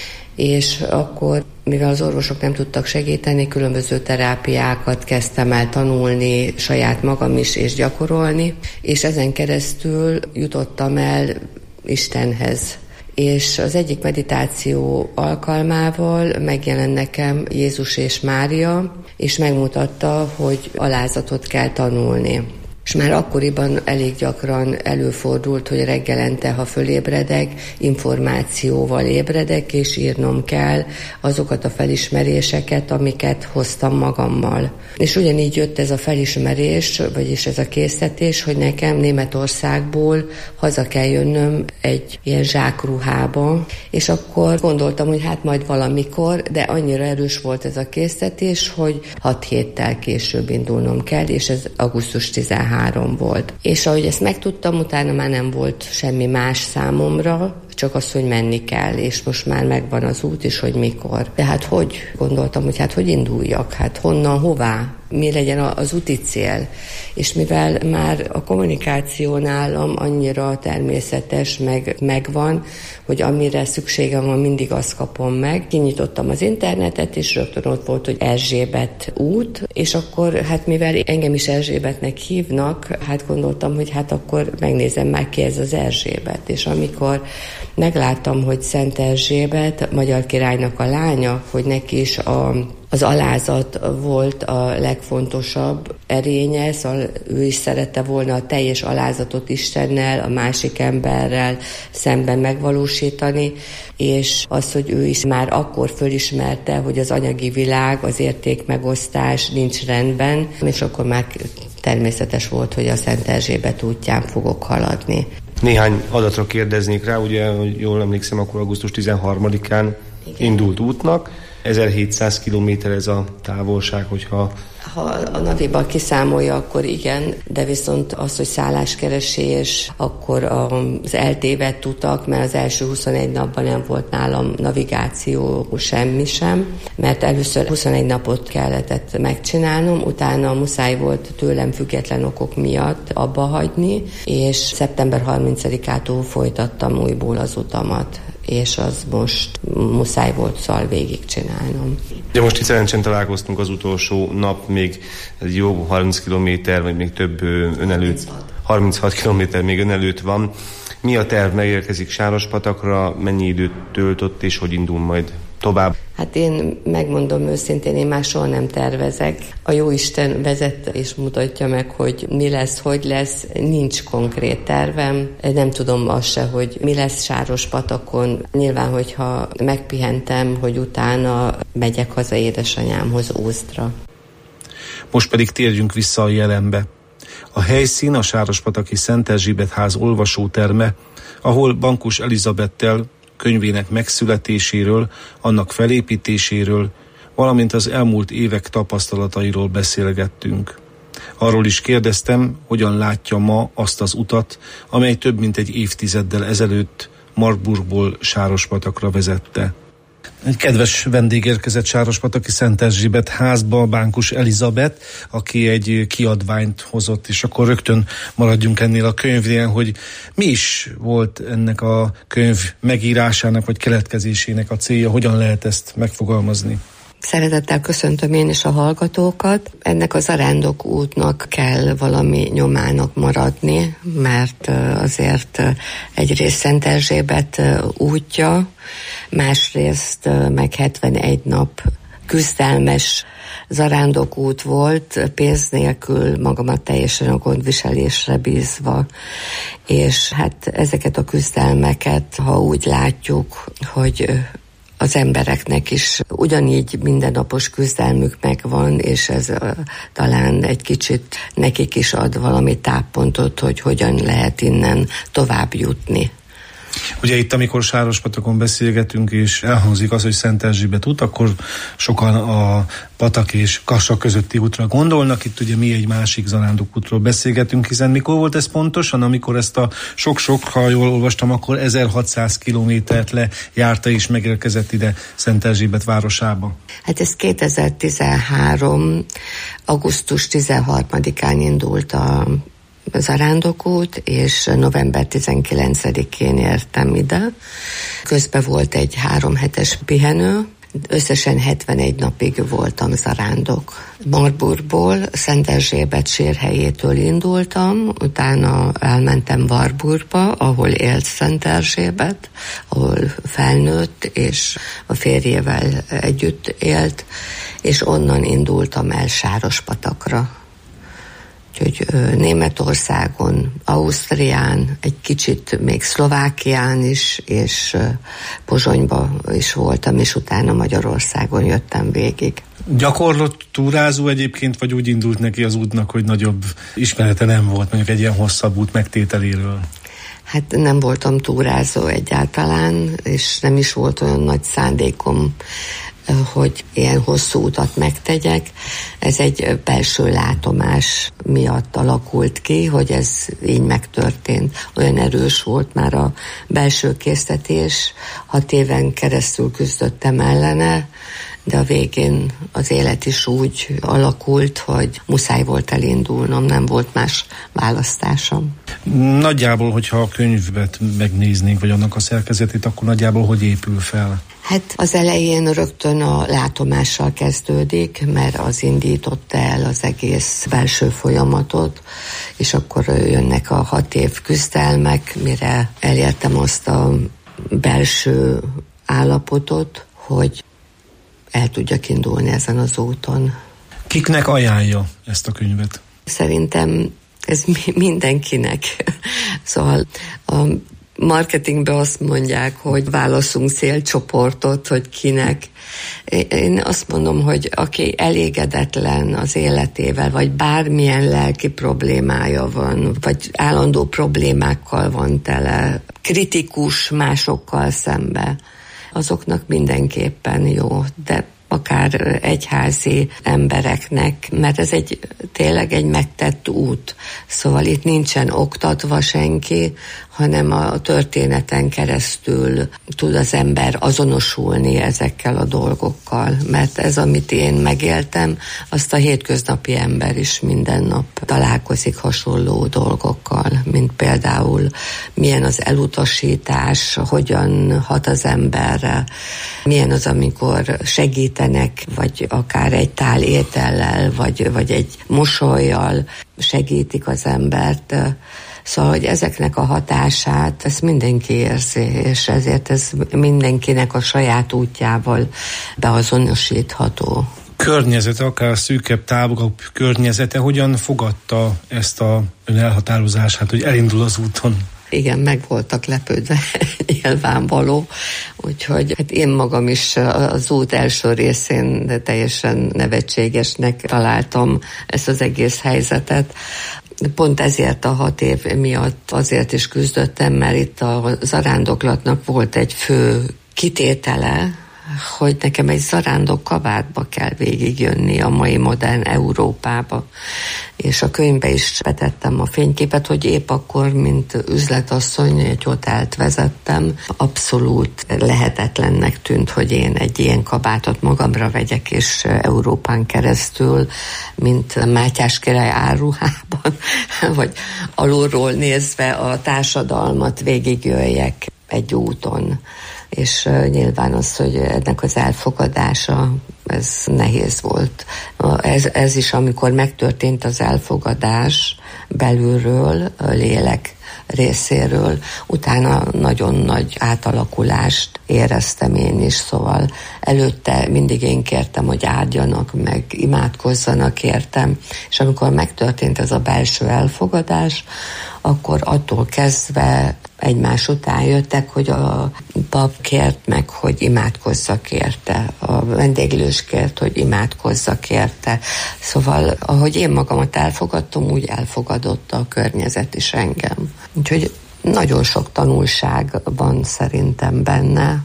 és akkor, mivel az orvosok nem tudtak segíteni, különböző terápiákat kezdtem el tanulni, saját magam is, és gyakorolni, és ezen keresztül jutottam el Istenhez. És az egyik meditáció alkalmával megjelent nekem Jézus és Mária, és megmutatta, hogy alázatot kell tanulni. És már akkoriban elég gyakran előfordult, hogy reggelente, ha fölébredek, információval ébredek, és írnom kell azokat a felismeréseket, amiket hoztam magammal. És ugyanígy jött ez a felismerés, vagyis ez a késztetés, hogy nekem Németországból haza kell jönnöm egy ilyen zsákruhába, és akkor gondoltam, hogy hát majd valamikor, de annyira erős volt ez a késztetés, hogy hat héttel később indulnom kell, és ez augusztus tizenharmadika volt. És ahogy ezt megtudtam, utána már nem volt semmi más számomra, csak az, hogy menni kell, és most már megvan az út is, hogy mikor. De hát hogy gondoltam, hogy hát hogy induljak, hát honnan, hová, mi legyen az úti cél. És mivel már a kommunikáció nálam annyira természetes, meg megvan, hogy amire szükségem van, mindig azt kapom meg. Kinyitottam az internetet, és rögtön ott volt, hogy Erzsébet út, és akkor hát mivel engem is Erzsébetnek hívnak, hát gondoltam, hogy hát akkor megnézem már ki ez az Erzsébet. És amikor megláttam, hogy Szent Erzsébet, magyar királynak a lánya, hogy neki is a, az alázat volt a legfontosabb erénye, szóval ő is szerette volna a teljes alázatot Istennel, a másik emberrel szemben megvalósítani, és az, hogy ő is már akkor fölismerte, hogy az anyagi világ, az értékmegosztás nincs rendben, és akkor már természetes volt, hogy a Szent Erzsébet útján fogok haladni. Néhány adatra kérdeznék rá, ugye, hogy jól emlékszem, akkor augusztus tizenharmadikán igen. Indult útnak. ezerhétszáz kilométer ez a távolság, hogyha... Ha a naviban kiszámolja, akkor igen, de viszont az, hogy szálláskeresés, akkor az eltévedt utak, mert az első huszonegy napban nem volt nálam navigáció, semmi sem, mert először huszonegy napot kellett megcsinálnom, utána muszáj volt tőlem független okok miatt abba hagyni, és szeptember harmincadikától folytattam újból az utamat, és az most muszáj volt szal végigcsinálnom. De most itt szerencsén találkoztunk az utolsó nap, még jó harminc kilométer, vagy még több ön előtt, harminchat kilométer még ön előtt van. Mi a terv, megérkezik Sárospatakra, mennyi időt töltött, és hogy indul majd tovább? Hát én megmondom őszintén, én már soha nem tervezek. A Jóisten vezet és mutatja meg, hogy mi lesz, hogy lesz. Nincs konkrét tervem. Nem tudom azt se, hogy mi lesz Sárospatakon. Nyilván, hogyha megpihentem, hogy utána megyek haza édesanyámhoz Ózdra. Most pedig térjünk vissza a jelenbe. A helyszín a Sárospataki Szent Erzsébet ház olvasóterme, ahol Bankus Elizabettel könyvének megszületéséről, annak felépítéséről, valamint az elmúlt évek tapasztalatairól beszélgettünk. Arról is kérdeztem, hogyan látja ma azt az utat, amely több mint egy évtizeddel ezelőtt Marburgból Sárospatakra vezette. Egy kedves vendég érkezett Sárospataki Szent Erzsébet házba, Bankus Elizabeth, aki egy kiadványt hozott, és akkor rögtön maradjunk ennél a könyvnél, hogy mi is volt ennek a könyv megírásának, vagy keletkezésének a célja, hogyan lehet ezt megfogalmazni? Szeretettel köszöntöm én is a hallgatókat. Ennek a zarándok útnak kell valami nyomának maradni, mert azért egyrészt Szent Erzsébet útja, másrészt meg hetvenegy nap küzdelmes zarándokút volt, pénz nélkül, magamat teljesen a gondviselésre bízva. És hát ezeket a küzdelmeket, ha úgy látjuk, hogy az embereknek is ugyanígy mindennapos küzdelmük megvan, és ez uh, talán egy kicsit nekik is ad valami táppontot, hogy hogyan lehet innen tovább jutni. Ugye itt, amikor Sárospatakon beszélgetünk, és elhangzik az, hogy Szent Erzsébet út, akkor sokan a Patak és Kassa közötti útra gondolnak. Itt ugye mi egy másik zarándokútról beszélgetünk, hiszen mikor volt ez pontosan, amikor ezt a sok-sok, ha jól olvastam, akkor ezerhatszáz kilométert lejárta és megérkezett ide Szent Erzsébet városába? Hát ez kétezer-tizenhárom. augusztus tizenharmadikán indult a zarándokút, és november tizenkilencedikén értem ide. Közben volt egy három hetes pihenő, összesen hetvenegy napig voltam zarándok. Marburgból, Szent Erzsébet sírhelyétől indultam, utána elmentem Warburgba, ahol élt Szent Erzsébet, ahol felnőtt, és a férjével együtt élt, és onnan indultam el Sárospatakra. Úgyhogy Németországon, Ausztrián, egy kicsit még Szlovákián is, és Pozsonyban is voltam, és utána Magyarországon jöttem végig. Gyakorlott túrázó egyébként, vagy úgy indult neki az útnak, hogy nagyobb ismerete nem volt, mondjuk egy ilyen hosszabb út megtételéről? Hát nem voltam túrázó egyáltalán, és nem is volt olyan nagy szándékom, hogy ilyen hosszú utat megtegyek. Ez egy belső látomás miatt alakult ki, hogy ez így megtörtént. Olyan erős volt már a belső késztetés, hat éven keresztül küzdöttem ellene, de a végén az élet is úgy alakult, hogy muszáj volt elindulnom, nem volt más választásom. Nagyjából, hogyha a könyvet megnéznénk, vagy annak a szerkezetét, akkor nagyjából hogy épül fel? Hát az elején rögtön a látomással kezdődik, mert az indította el az egész belső folyamatot, és akkor jönnek a hat év küzdelmek, mire elértem azt a belső állapotot, hogy el tudjak indulni ezen az úton. Kiknek ajánlja ezt a könyvet? Szerintem ez mindenkinek. Szóval a marketingben azt mondják, hogy válaszunk célcsoportot, hogy kinek. Én azt mondom, hogy aki elégedetlen az életével, vagy bármilyen lelki problémája van, vagy állandó problémákkal van tele, kritikus másokkal szembe, azoknak mindenképpen jó, de akár egyházi embereknek, mert ez egy tényleg egy megtett út. Szóval itt nincsen oktatva senki, hanem a történeten keresztül tud az ember azonosulni ezekkel a dolgokkal. Mert ez, amit én megéltem, azt a hétköznapi ember is minden nap találkozik hasonló dolgokkal, mint például milyen az elutasítás, hogyan hat az emberre, milyen az, amikor segítenek, vagy akár egy tál étellel, vagy, vagy egy mosollyal segítik az embert. Szóval, hogy ezeknek a hatását, ezt mindenki érzi, és ezért ez mindenkinek a saját útjával beazonosítható. Környezete, akár szűkebb, távolabb környezete, hogyan fogadta ezt a ön elhatározását, hogy elindul az úton? Igen, meg voltak lepődve, nyilvánvaló. Úgyhogy hát én magam is az út első részén de teljesen nevetségesnek találtam ezt az egész helyzetet. Pont ezért a hat év miatt azért is küzdöttem, mert itt a zarándoklatnak volt egy fő kitétele, hogy nekem egy zarándok kabátba kell végigjönni a mai modern Európába. És a könyvbe is betettem a fényképet, hogy épp akkor, mint üzletasszony, egy hotelt vezettem, abszolút lehetetlennek tűnt, hogy én egy ilyen kabátot magamra vegyek, és Európán keresztül, mint Mátyás király áruhában, vagy alulról nézve a társadalmat végigjöjjek egy úton. És uh, nyilván az, hogy ennek az elfogadása, ez nehéz volt. Ez, ez is, amikor megtörtént az elfogadás belülről, a lélek részéről, utána nagyon nagy átalakulást éreztem én is, szóval előtte mindig én kértem, hogy áldjanak meg, imádkozzanak értem, és amikor megtörtént ez a belső elfogadás, akkor attól kezdve egymás után jöttek, hogy a pap kért meg, hogy imádkozzak érte, a vendéglős kért, hogy imádkozzak érte. Szóval, ahogy én magamat elfogadtam, úgy elfogadott a környezet is engem. Úgyhogy nagyon sok tanulság van szerintem benne,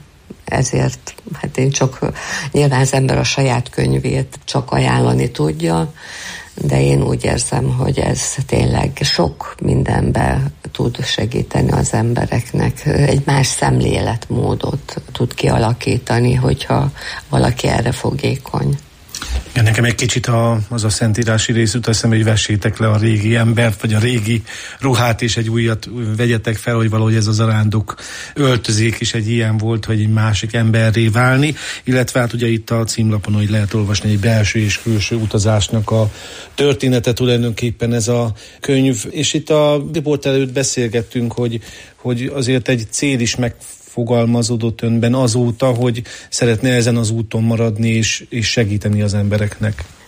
ezért hát én csak, nyilván az ember a saját könyvét csak ajánlani tudja, de én úgy érzem, hogy ez tényleg sok mindenben tud segíteni az embereknek. Egy más szemléletmódot tud kialakítani, hogyha valaki erre fogékony. Ja, nekem egy kicsit a, az a szentírási rész jut eszembe, hogy vessétek le a régi embert, vagy a régi ruhát, és egy újat vegyetek fel, hogy valahogy ez az zarándok öltözék is egy ilyen volt, hogy egy másik emberré válni, illetve hát ugye itt a címlapon, hogy lehet olvasni egy belső és külső utazásnak a története tulajdonképpen ez a könyv, és itt a riport előtt beszélgettünk, hogy, hogy azért egy cél is meg fogalmazódott önben azóta, hogy szeretne ezen az úton maradni és, és segíteni az embereknek.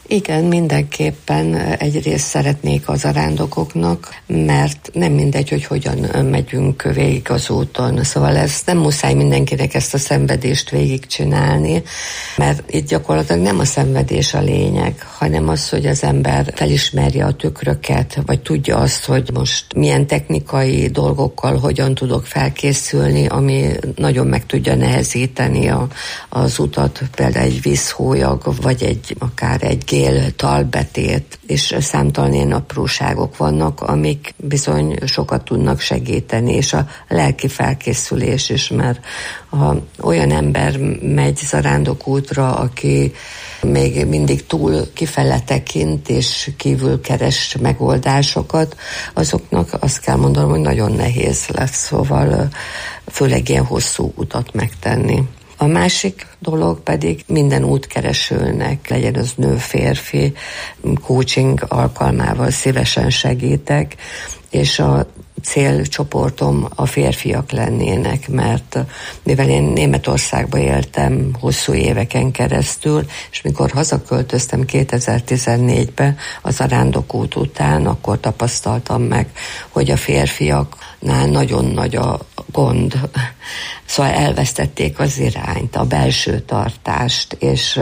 Igen, mindenképpen egyrészt szeretnék az zarándokoknak, mert nem mindegy, hogy hogyan megyünk végig az úton. Szóval ez nem muszáj mindenkinek ezt a szenvedést végigcsinálni, mert itt gyakorlatilag nem a szenvedés a lényeg, hanem az, hogy az ember felismerje a tükröket, vagy tudja azt, hogy most milyen technikai dolgokkal hogyan tudok felkészülni, ami nagyon meg tudja nehezíteni a, az utat, például egy vízhólyag, vagy egy akár egy gél talbetét, és számtalan ilyen apróságok vannak, amik bizony sokat tudnak segíteni, és a lelki felkészülés is, mert ha olyan ember megy zarándokútra, aki még mindig túl kifele tekint, és kívül keres megoldásokat, azoknak azt kell mondanom, hogy nagyon nehéz lesz, szóval főleg ilyen hosszú utat megtenni. A másik dolog pedig minden útkeresőnek, legyen az nő, férfi, coaching alkalmával szívesen segítek, és a célcsoportom a férfiak lennének, mert mivel én Németországba éltem hosszú éveken keresztül, és mikor hazaköltöztem kétezer-tizennégybe az zarándokút után, akkor tapasztaltam meg, hogy a férfiaknál nagyon nagy a gond. Szóval elvesztették az irányt, a belső tartást, és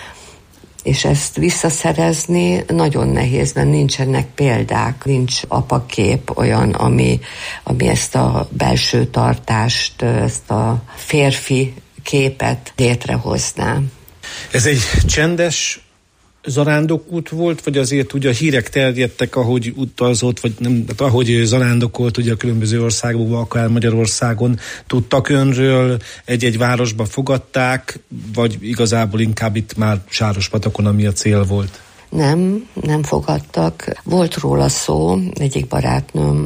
és ezt visszaszerezni nagyon nehéz, mert nincsenek példák, nincs apakép olyan, ami, ami ezt a belső tartást, ezt a férfi képet létrehozná. Ez egy csendes zarándokút volt, vagy azért ugye a hírek terjedtek, ahogy utazott, vagy nem, ahogy zarándokolt ugye a különböző országokban, akár Magyarországon, tudtak önről, egy-egy városba fogadták, vagy igazából inkább itt már Sárospatakon, ami a cél volt? Nem, nem fogadtak. Volt róla szó, egyik barátnőm,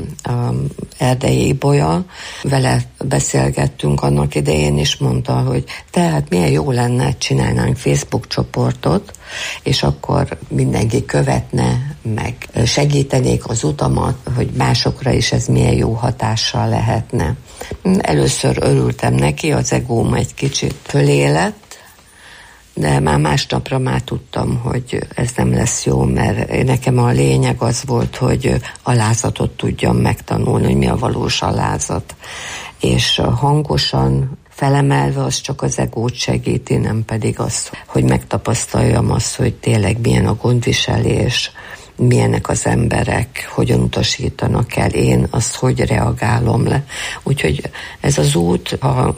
Erdei Bolya, vele beszélgettünk annak idején, és mondta, hogy tehát milyen jó lenne, csinálnánk Facebook csoportot, és akkor mindenki követne, meg segítenék az utamat, hogy másokra is ez milyen jó hatással lehetne. Először örültem neki, az egóm egy kicsit fölé lett, de már másnapra már tudtam, hogy ez nem lesz jó, mert nekem a lényeg az volt, hogy alázatot tudjam megtanulni, hogy mi a valós alázat. És hangosan felemelve az csak az egót segíti, nem pedig az, hogy megtapasztaljam azt, hogy tényleg milyen a gondviselés, milyenek az emberek, hogyan utasítanak el, én azt hogy reagálom le. Úgyhogy ez az út, ha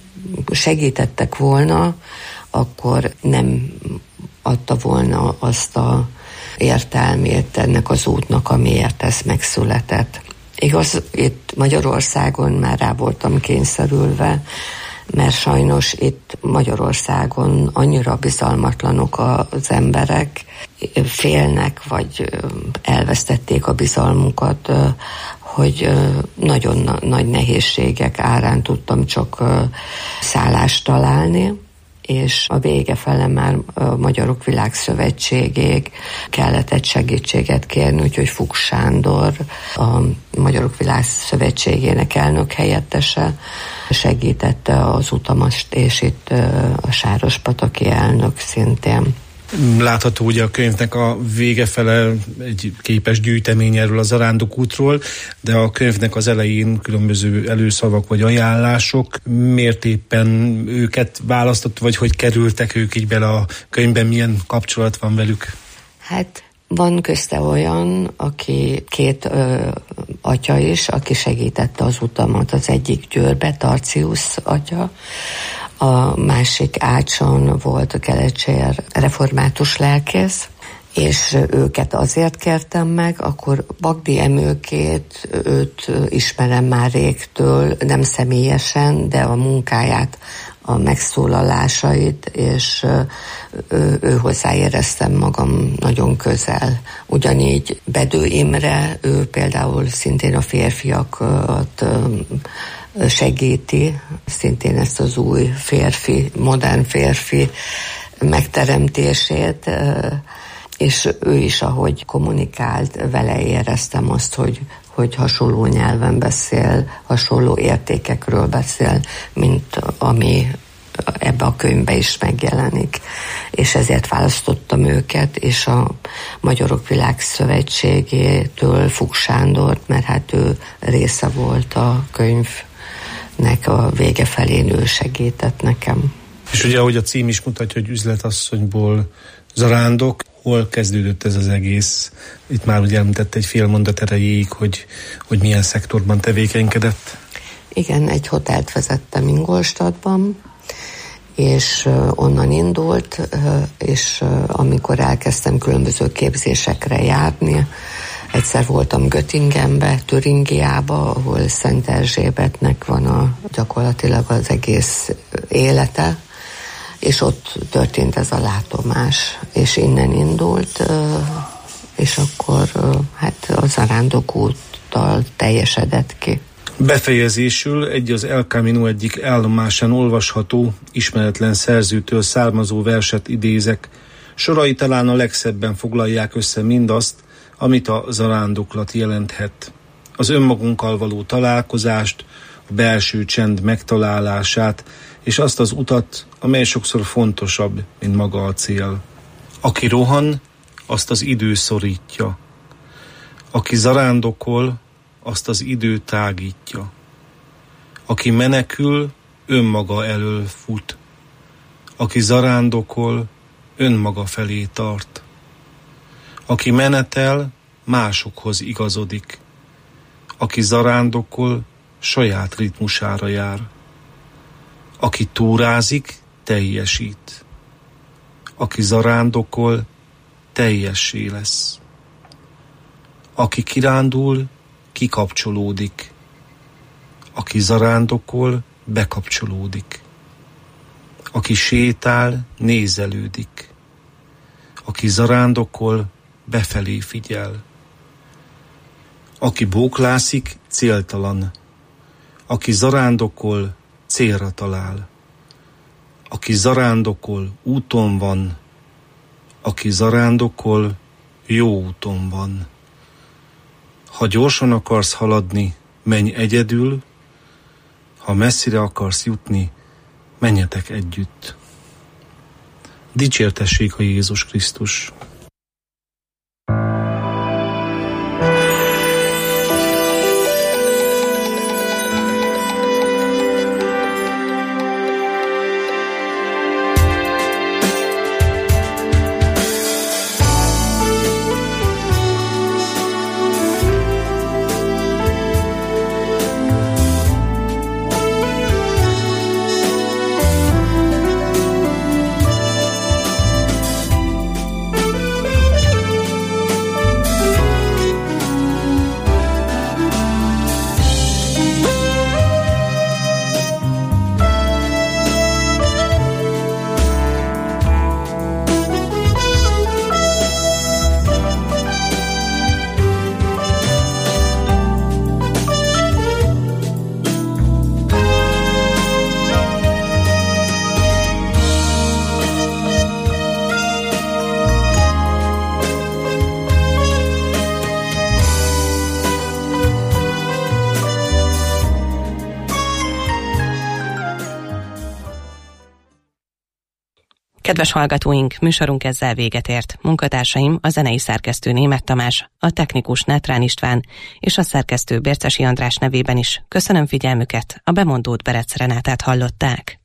segítettek volna, akkor nem adta volna azt a értelmét ennek az útnak, amiért ez megszületett. Igaz, itt Magyarországon már rá voltam kényszerülve, mert sajnos itt Magyarországon annyira bizalmatlanok az emberek, félnek, vagy elvesztették a bizalmukat, hogy nagyon nagy nehézségek árán tudtam csak szállást találni, és a vége fele már a Magyarok Világszövetségéig kellett egy segítséget kérni, úgyhogy Fuchs Sándor, a Magyarok Világszövetségének elnök helyettese segítette az utamat, és itt a Sárospataki elnök szintén. Látható ugye a könyvnek a vége fele egy képes gyűjtemény erről a zarándokútról, de a könyvnek az elején különböző előszavak vagy ajánlások. Miért éppen őket választott, vagy hogy kerültek ők így bele a könyvben, milyen kapcsolat van velük? Hát van közte olyan, aki két ö, atya is, aki segítette az utamat. Az egyik Győrbe, Tarcius atya, a másik Ácson volt a kelecsér református lelkész, és őket azért kértem meg, akkor Bagdi Emőkét, őt ismerem már régtől, nem személyesen, de a munkáját, a megszólalásait, és ő, ő hozzáéreztem magam nagyon közel. Ugyanígy Bedő Imre, ő például szintén a férfiakat segíti, szintén ezt az új férfi, modern férfi megteremtését, és ő is, ahogy kommunikált, vele éreztem azt, hogy, hogy hasonló nyelven beszél, hasonló értékekről beszél, mint ami ebbe a könyvbe is megjelenik. és ezért választottam őket, és a Magyarok Világszövetségétől Fuchs Sándort, mert hát ő része volt a könyvnek a vége felén, ő segített nekem. És ugye, ahogy a cím is mutatja, hogy üzletasszonyból zarándok, hol kezdődött ez az egész? Itt már ugye említett egy fél mondat erejéig, hogy, hogy milyen szektorban tevékenykedett. Igen, egy hotelt vezettem Ingolstadtban, és onnan indult, és amikor elkezdtem különböző képzésekre járni, egyszer voltam Göttingenbe, Türingiába, ahol Szent Erzsébetnek van a, gyakorlatilag az egész élete, és ott történt ez a látomás, és innen indult, és akkor hát a zarándokúttal teljesedett ki. Befejezésül egy az El Camino egyik állomásán olvasható, ismeretlen szerzőtől származó verset idézek. Sorai talán a legszebben foglalják össze mindazt, amit a zarándoklat jelenthet. Az önmagunkkal való találkozást, a belső csend megtalálását, és azt az utat, amely sokszor fontosabb, mint maga a cél. Aki rohan, azt az idő szorítja. Aki zarándokol, azt az idő tágítja. Aki menekül, önmaga elől fut. Aki zarándokol, önmaga felé tart. Aki menetel, másokhoz igazodik. Aki zarándokol, saját ritmusára jár. Aki túrázik, teljesít. Aki zarándokol, teljessé lesz. Aki kirándul, kikapcsolódik. Aki zarándokol, bekapcsolódik. Aki sétál, nézelődik. Aki zarándokol, befelé figyel. Aki bóklászik, céltalan. Aki zarándokol, célra talál. Aki zarándokol, úton van. Aki zarándokol, jó úton van. Ha gyorsan akarsz haladni, menj egyedül, ha messzire akarsz jutni, menjetek együtt. Dicsértessék a Jézus Krisztus! Kedves hallgatóink, műsorunk ezzel véget ért. Munkatársaim a zenei szerkesztő Németh Tamás, a technikus Nátrán István és a szerkesztő Bércesi András nevében is köszönöm figyelmüket, a bemondót Berec Renátát hallották.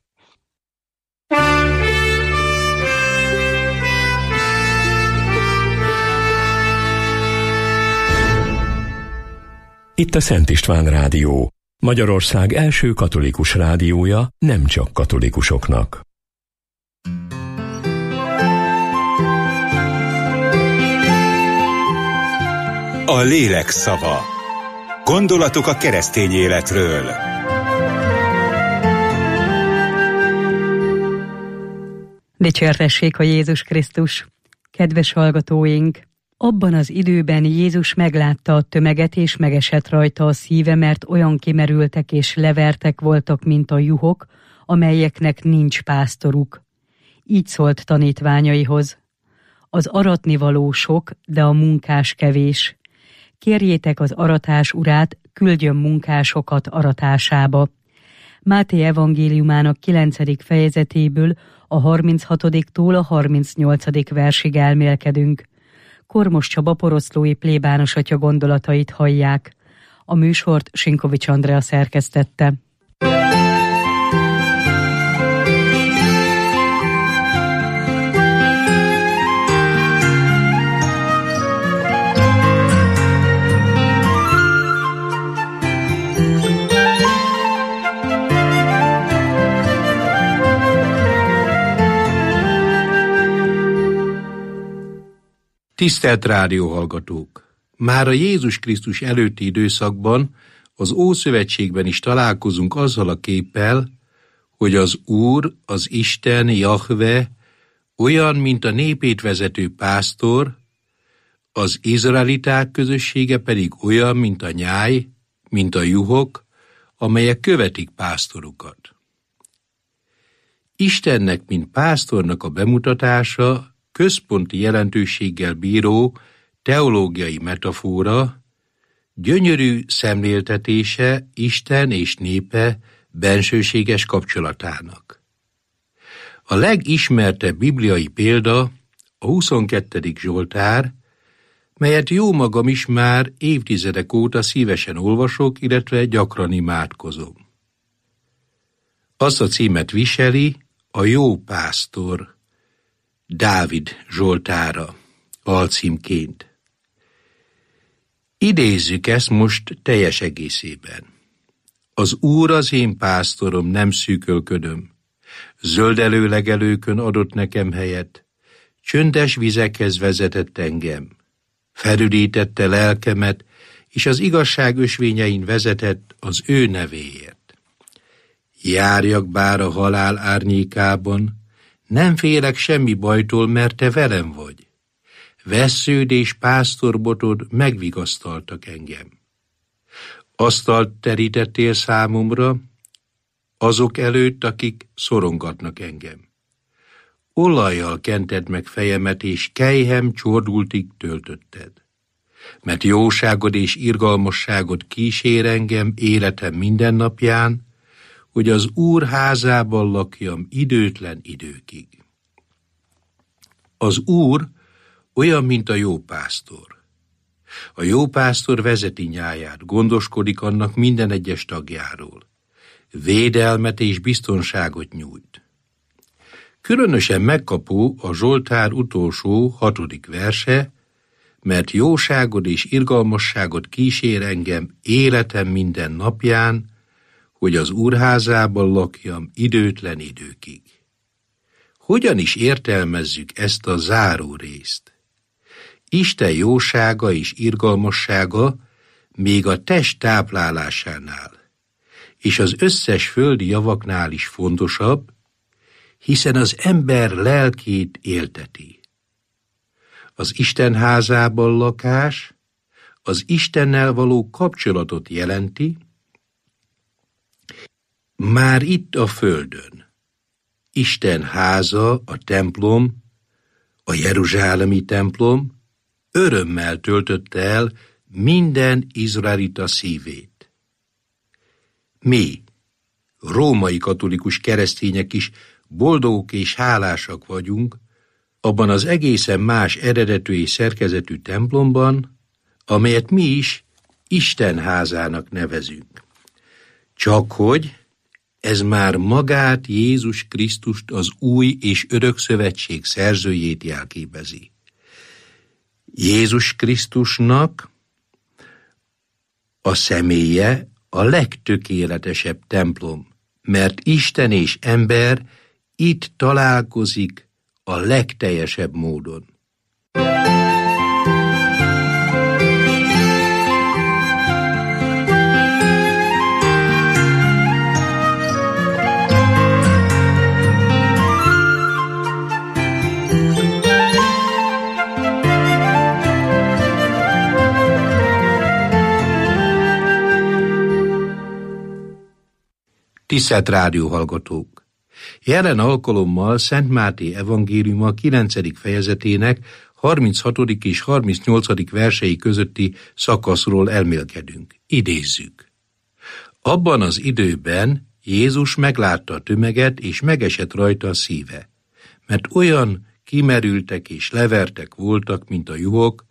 Itt a Szent István Rádió, Magyarország első katolikus rádiója nem csak katolikusoknak. A lélek szava. Gondolatok a keresztény életről. Dicsértessék a Jézus Krisztus! Kedves hallgatóink! Abban az időben Jézus meglátta a tömeget, és megesett rajta a szíve, mert olyan kimerültek és levertek voltak, mint a juhok, amelyeknek nincs pásztoruk. Így szólt tanítványaihoz: az aratnivaló sok, de a munkás kevés. Kérjétek az aratás urát, küldjön munkásokat aratásába. Máté evangéliumának kilencedik fejezetéből, A harminchatodiktól a harmincnyolcadik versig elmélkedünk. Kormos Csaba poroszlói plébános atya gondolatait hallják. A műsort Sinkovics Andrea szerkesztette. Tisztelt rádióhallgatók! Már a Jézus Krisztus előtti időszakban, az Ószövetségben is találkozunk azzal a képpel, hogy az Úr, az Isten, Jahve olyan, mint a népét vezető pásztor, az izraeliták közössége pedig olyan, mint a nyáj, mint a juhok, amelyek követik pásztorukat. Istennek, mint pásztornak a bemutatása központi jelentőséggel bíró teológiai metafora, gyönyörű szemléltetése Isten és népe bensőséges kapcsolatának. A legismertebb bibliai példa a huszonkettedik Zsoltár, melyet jó magam is már évtizedek óta szívesen olvasok, illetve gyakran imádkozom. Azt a címet viseli, a jó pásztor, Dávid Zsoltára, alcímként. Idézzük ezt most teljes egészében. Az Úr az én pásztorom, nem szűkölködöm. Zöldelő legelőkön adott nekem helyet, csöndes vizekhez vezetett engem. Felüdítette lelkemet, és az igazság ösvényein vezetett az ő nevéért. Járjak bár a halál árnyékában, nem félek semmi bajtól, mert te velem vagy. Vessződ és pásztorbotod megvigasztaltak engem. Asztalt terítettél számomra, azok előtt, akik szorongatnak engem. Olajjal kented meg fejemet, és kelyhem csordultig töltötted. Mert jóságod és irgalmasságod kísér engem életem minden napján, hogy az Úr házában lakjam időtlen időkig. Az Úr olyan, mint a jó pásztor. A jó pásztor vezeti nyáját, gondoskodik annak minden egyes tagjáról. Védelmet és biztonságot nyújt. Különösen megkapó a Zsoltár utolsó, hatodik verse, mert jóságod és irgalmasságod kísér engem életem minden napján, hogy az Úrházában lakjam időtlen időkig. Hogyan is értelmezzük ezt a záró részt? Isten jósága és irgalmassága még a test táplálásánál, és az összes földi javaknál is fontosabb, hiszen az ember lelkét élteti. Az Isten házában lakás az Istennel való kapcsolatot jelenti, már itt a földön. Isten háza, a templom, a jeruzsálemi templom örömmel töltötte el minden izraelita szívét. Mi, római katolikus keresztények is boldogok és hálásak vagyunk abban az egészen más eredetű és szerkezetű templomban, amelyet mi is Isten házának nevezünk. Csak hogy ez már magát Jézus Krisztust, az új és örök szövetség szerzőjét jelképezi. Jézus Krisztusnak a személye a legtökéletesebb templom, mert Isten és ember itt találkozik a legteljesebb módon. Tisztelt rádióhallgatók! Jelen alkalommal Szent Máté evangéliuma kilencedik fejezetének harminchatodik és harmincnyolcadik versei közötti szakaszról elmélkedünk. Idézzük. Abban az időben Jézus meglátta a tömeget, és megesett rajta a szíve. mert olyan kimerültek és levertek voltak, mint a juhok,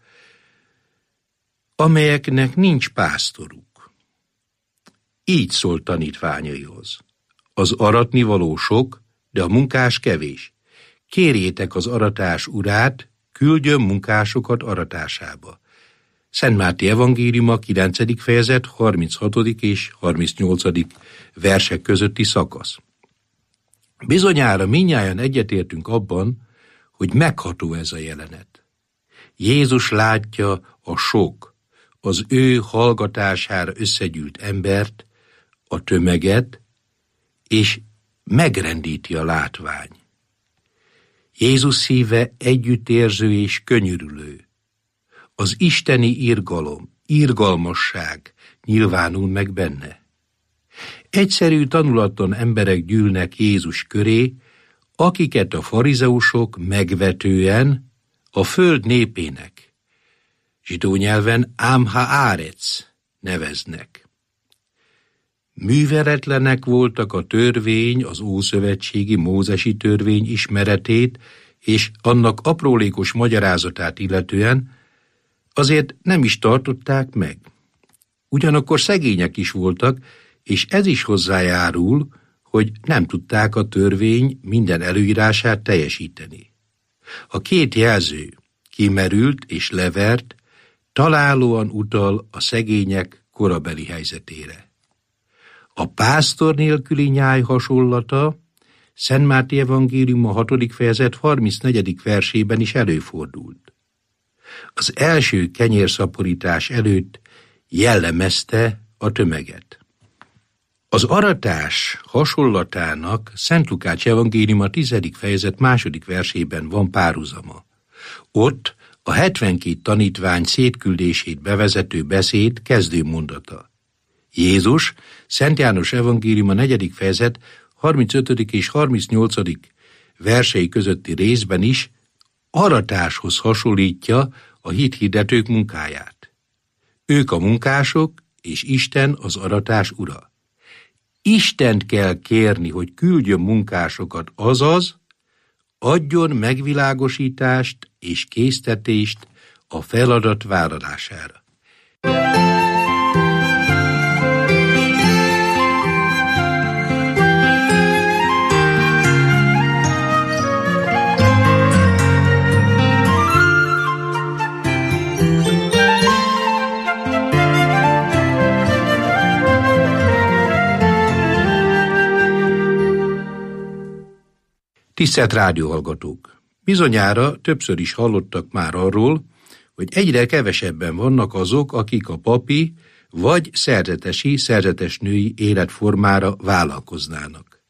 amelyeknek nincs pásztoruk. Így szólt tanítványaihoz. Az aratnivaló sok, de a munkás kevés. Kérjétek az aratás urát, küldjön munkásokat aratásába. Szent Máté evangéliuma kilencedik fejezet harminchatodik és harmincnyolcadik versek közötti szakasz. Bizonyára mindnyájan egyetértünk abban, hogy megható ez a jelenet. Jézus látja a sok, az ő hallgatására összegyűlt embert, a tömeget, és megrendíti a látvány. Jézus szíve együttérző és könyörülő. Az isteni irgalom, irgalmasság nyilvánul meg benne. Egyszerű, tanulatlan emberek gyűlnek Jézus köré, akiket a farizeusok megvetően a föld népének, zsidó nyelven Ám ha-árec neveznek. Műveletlenek voltak a törvény, az ószövetségi mózesi törvény ismeretét és annak aprólékos magyarázatát illetően, azért nem is tartották meg. Ugyanakkor szegények is voltak, és ez is hozzájárul, hogy nem tudták a törvény minden előírását teljesíteni. A két jelző, kimerült és levert, találóan utal a szegények korabeli helyzetére. A pásztor nélküli nyáj hasonlata Szent Máté evangéliuma hatodik fejezet harmincnegyedik versében is előfordult. Az első kenyérszaporítás előtt jellemezte a tömeget. Az aratás hasonlatának Szent Lukács evangéliuma tizedik fejezet második versében van párhuzama. Ott a hetvenkét tanítvány szétküldését bevezető beszéd kezdőmondata. Jézus Szent János evangéliuma negyedik fejezet harmincötödik és harmincnyolcadik versei közötti részben is aratáshoz hasonlítja a hithirdetők munkáját. Ők a munkások, és Isten az aratás ura. Istent kell kérni, hogy küldjön munkásokat, azaz adjon megvilágosítást és késztetést a feladat vállalására. Tisztelt rádióhallgatók! Bizonyára többször is hallottak már arról, hogy egyre kevesebben vannak azok, akik a papi vagy szerzetesi, szerzetesnői életformára vállalkoznának.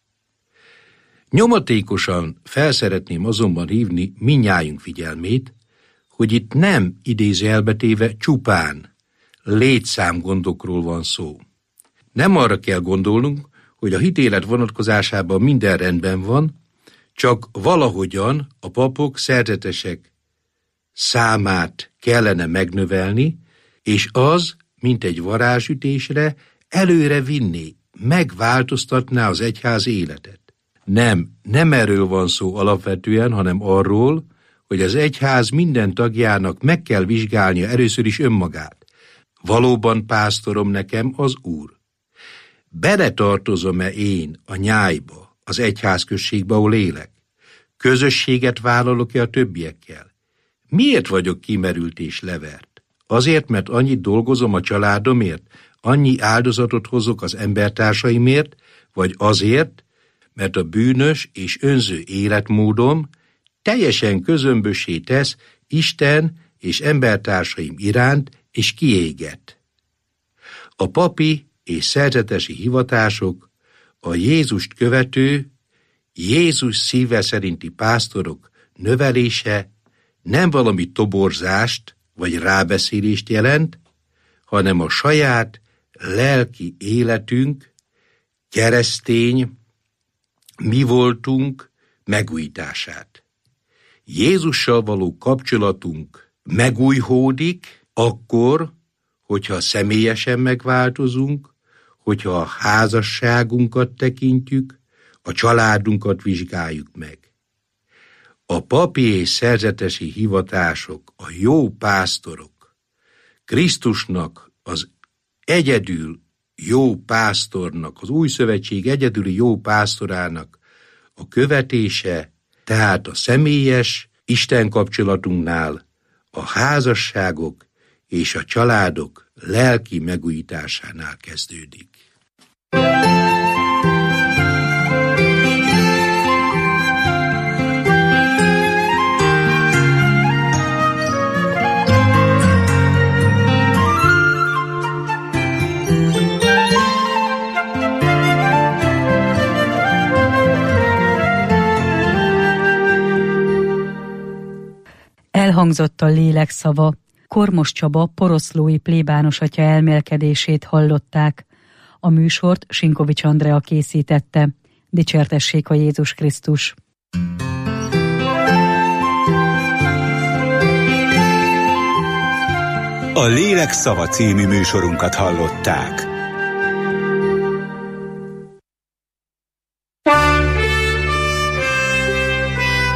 Nyomatékosan felszeretném azonban hívni mindnyájunk figyelmét, hogy itt nem idézőjelbetéve csupán létszámgondokról van szó. Nem arra kell gondolnunk, hogy a hitélet vonatkozásában minden rendben van, csak valahogyan a papok, szerzetesek számát kellene megnövelni, és az, mint egy varázsütésre, előre vinni, megváltoztatná az egyház életet. Nem, nem erről van szó alapvetően, hanem arról, hogy az egyház minden tagjának meg kell vizsgálnia először is önmagát. Valóban pásztorom nekem az Úr. Beletartozom-e én a nyájba, az egyházközségbe, ahol élek? Közösséget vállalok-e a többiekkel? Miért vagyok kimerült és levert? Azért, mert annyit dolgozom a családomért, annyi áldozatot hozok az embertársaimért, vagy azért, mert a bűnös és önző életmódom teljesen közömbössé tesz Isten és embertársaim iránt, és kiéget. A papi és szerzetesi hivatások, a Jézust követő, Jézus szíve szerinti pásztorok növelése nem valami toborzást vagy rábeszélést jelent, hanem a saját lelki életünk, keresztény, mi voltunk megújítását. Jézussal való kapcsolatunk megújhódik akkor, hogyha személyesen megváltozunk, hogyha a házasságunkat tekintjük, a családunkat vizsgáljuk meg. A papi és szerzetesi hivatások, a jó pásztorok, Krisztusnak, az egyedül jó pásztornak, az új szövetség egyedüli jó pásztorának a követése, tehát a személyes Isten kapcsolatunknál a házasságok és a családok lelki megújításánál kezdődik. Elhangzott a lélek szava. Kormos Csaba poroszlói plébános atya elmélkedését hallották. A műsort Sinkovics Andrea készítette. Dicsértessék a Jézus Krisztus! A Lélek szava című műsorunkat hallották.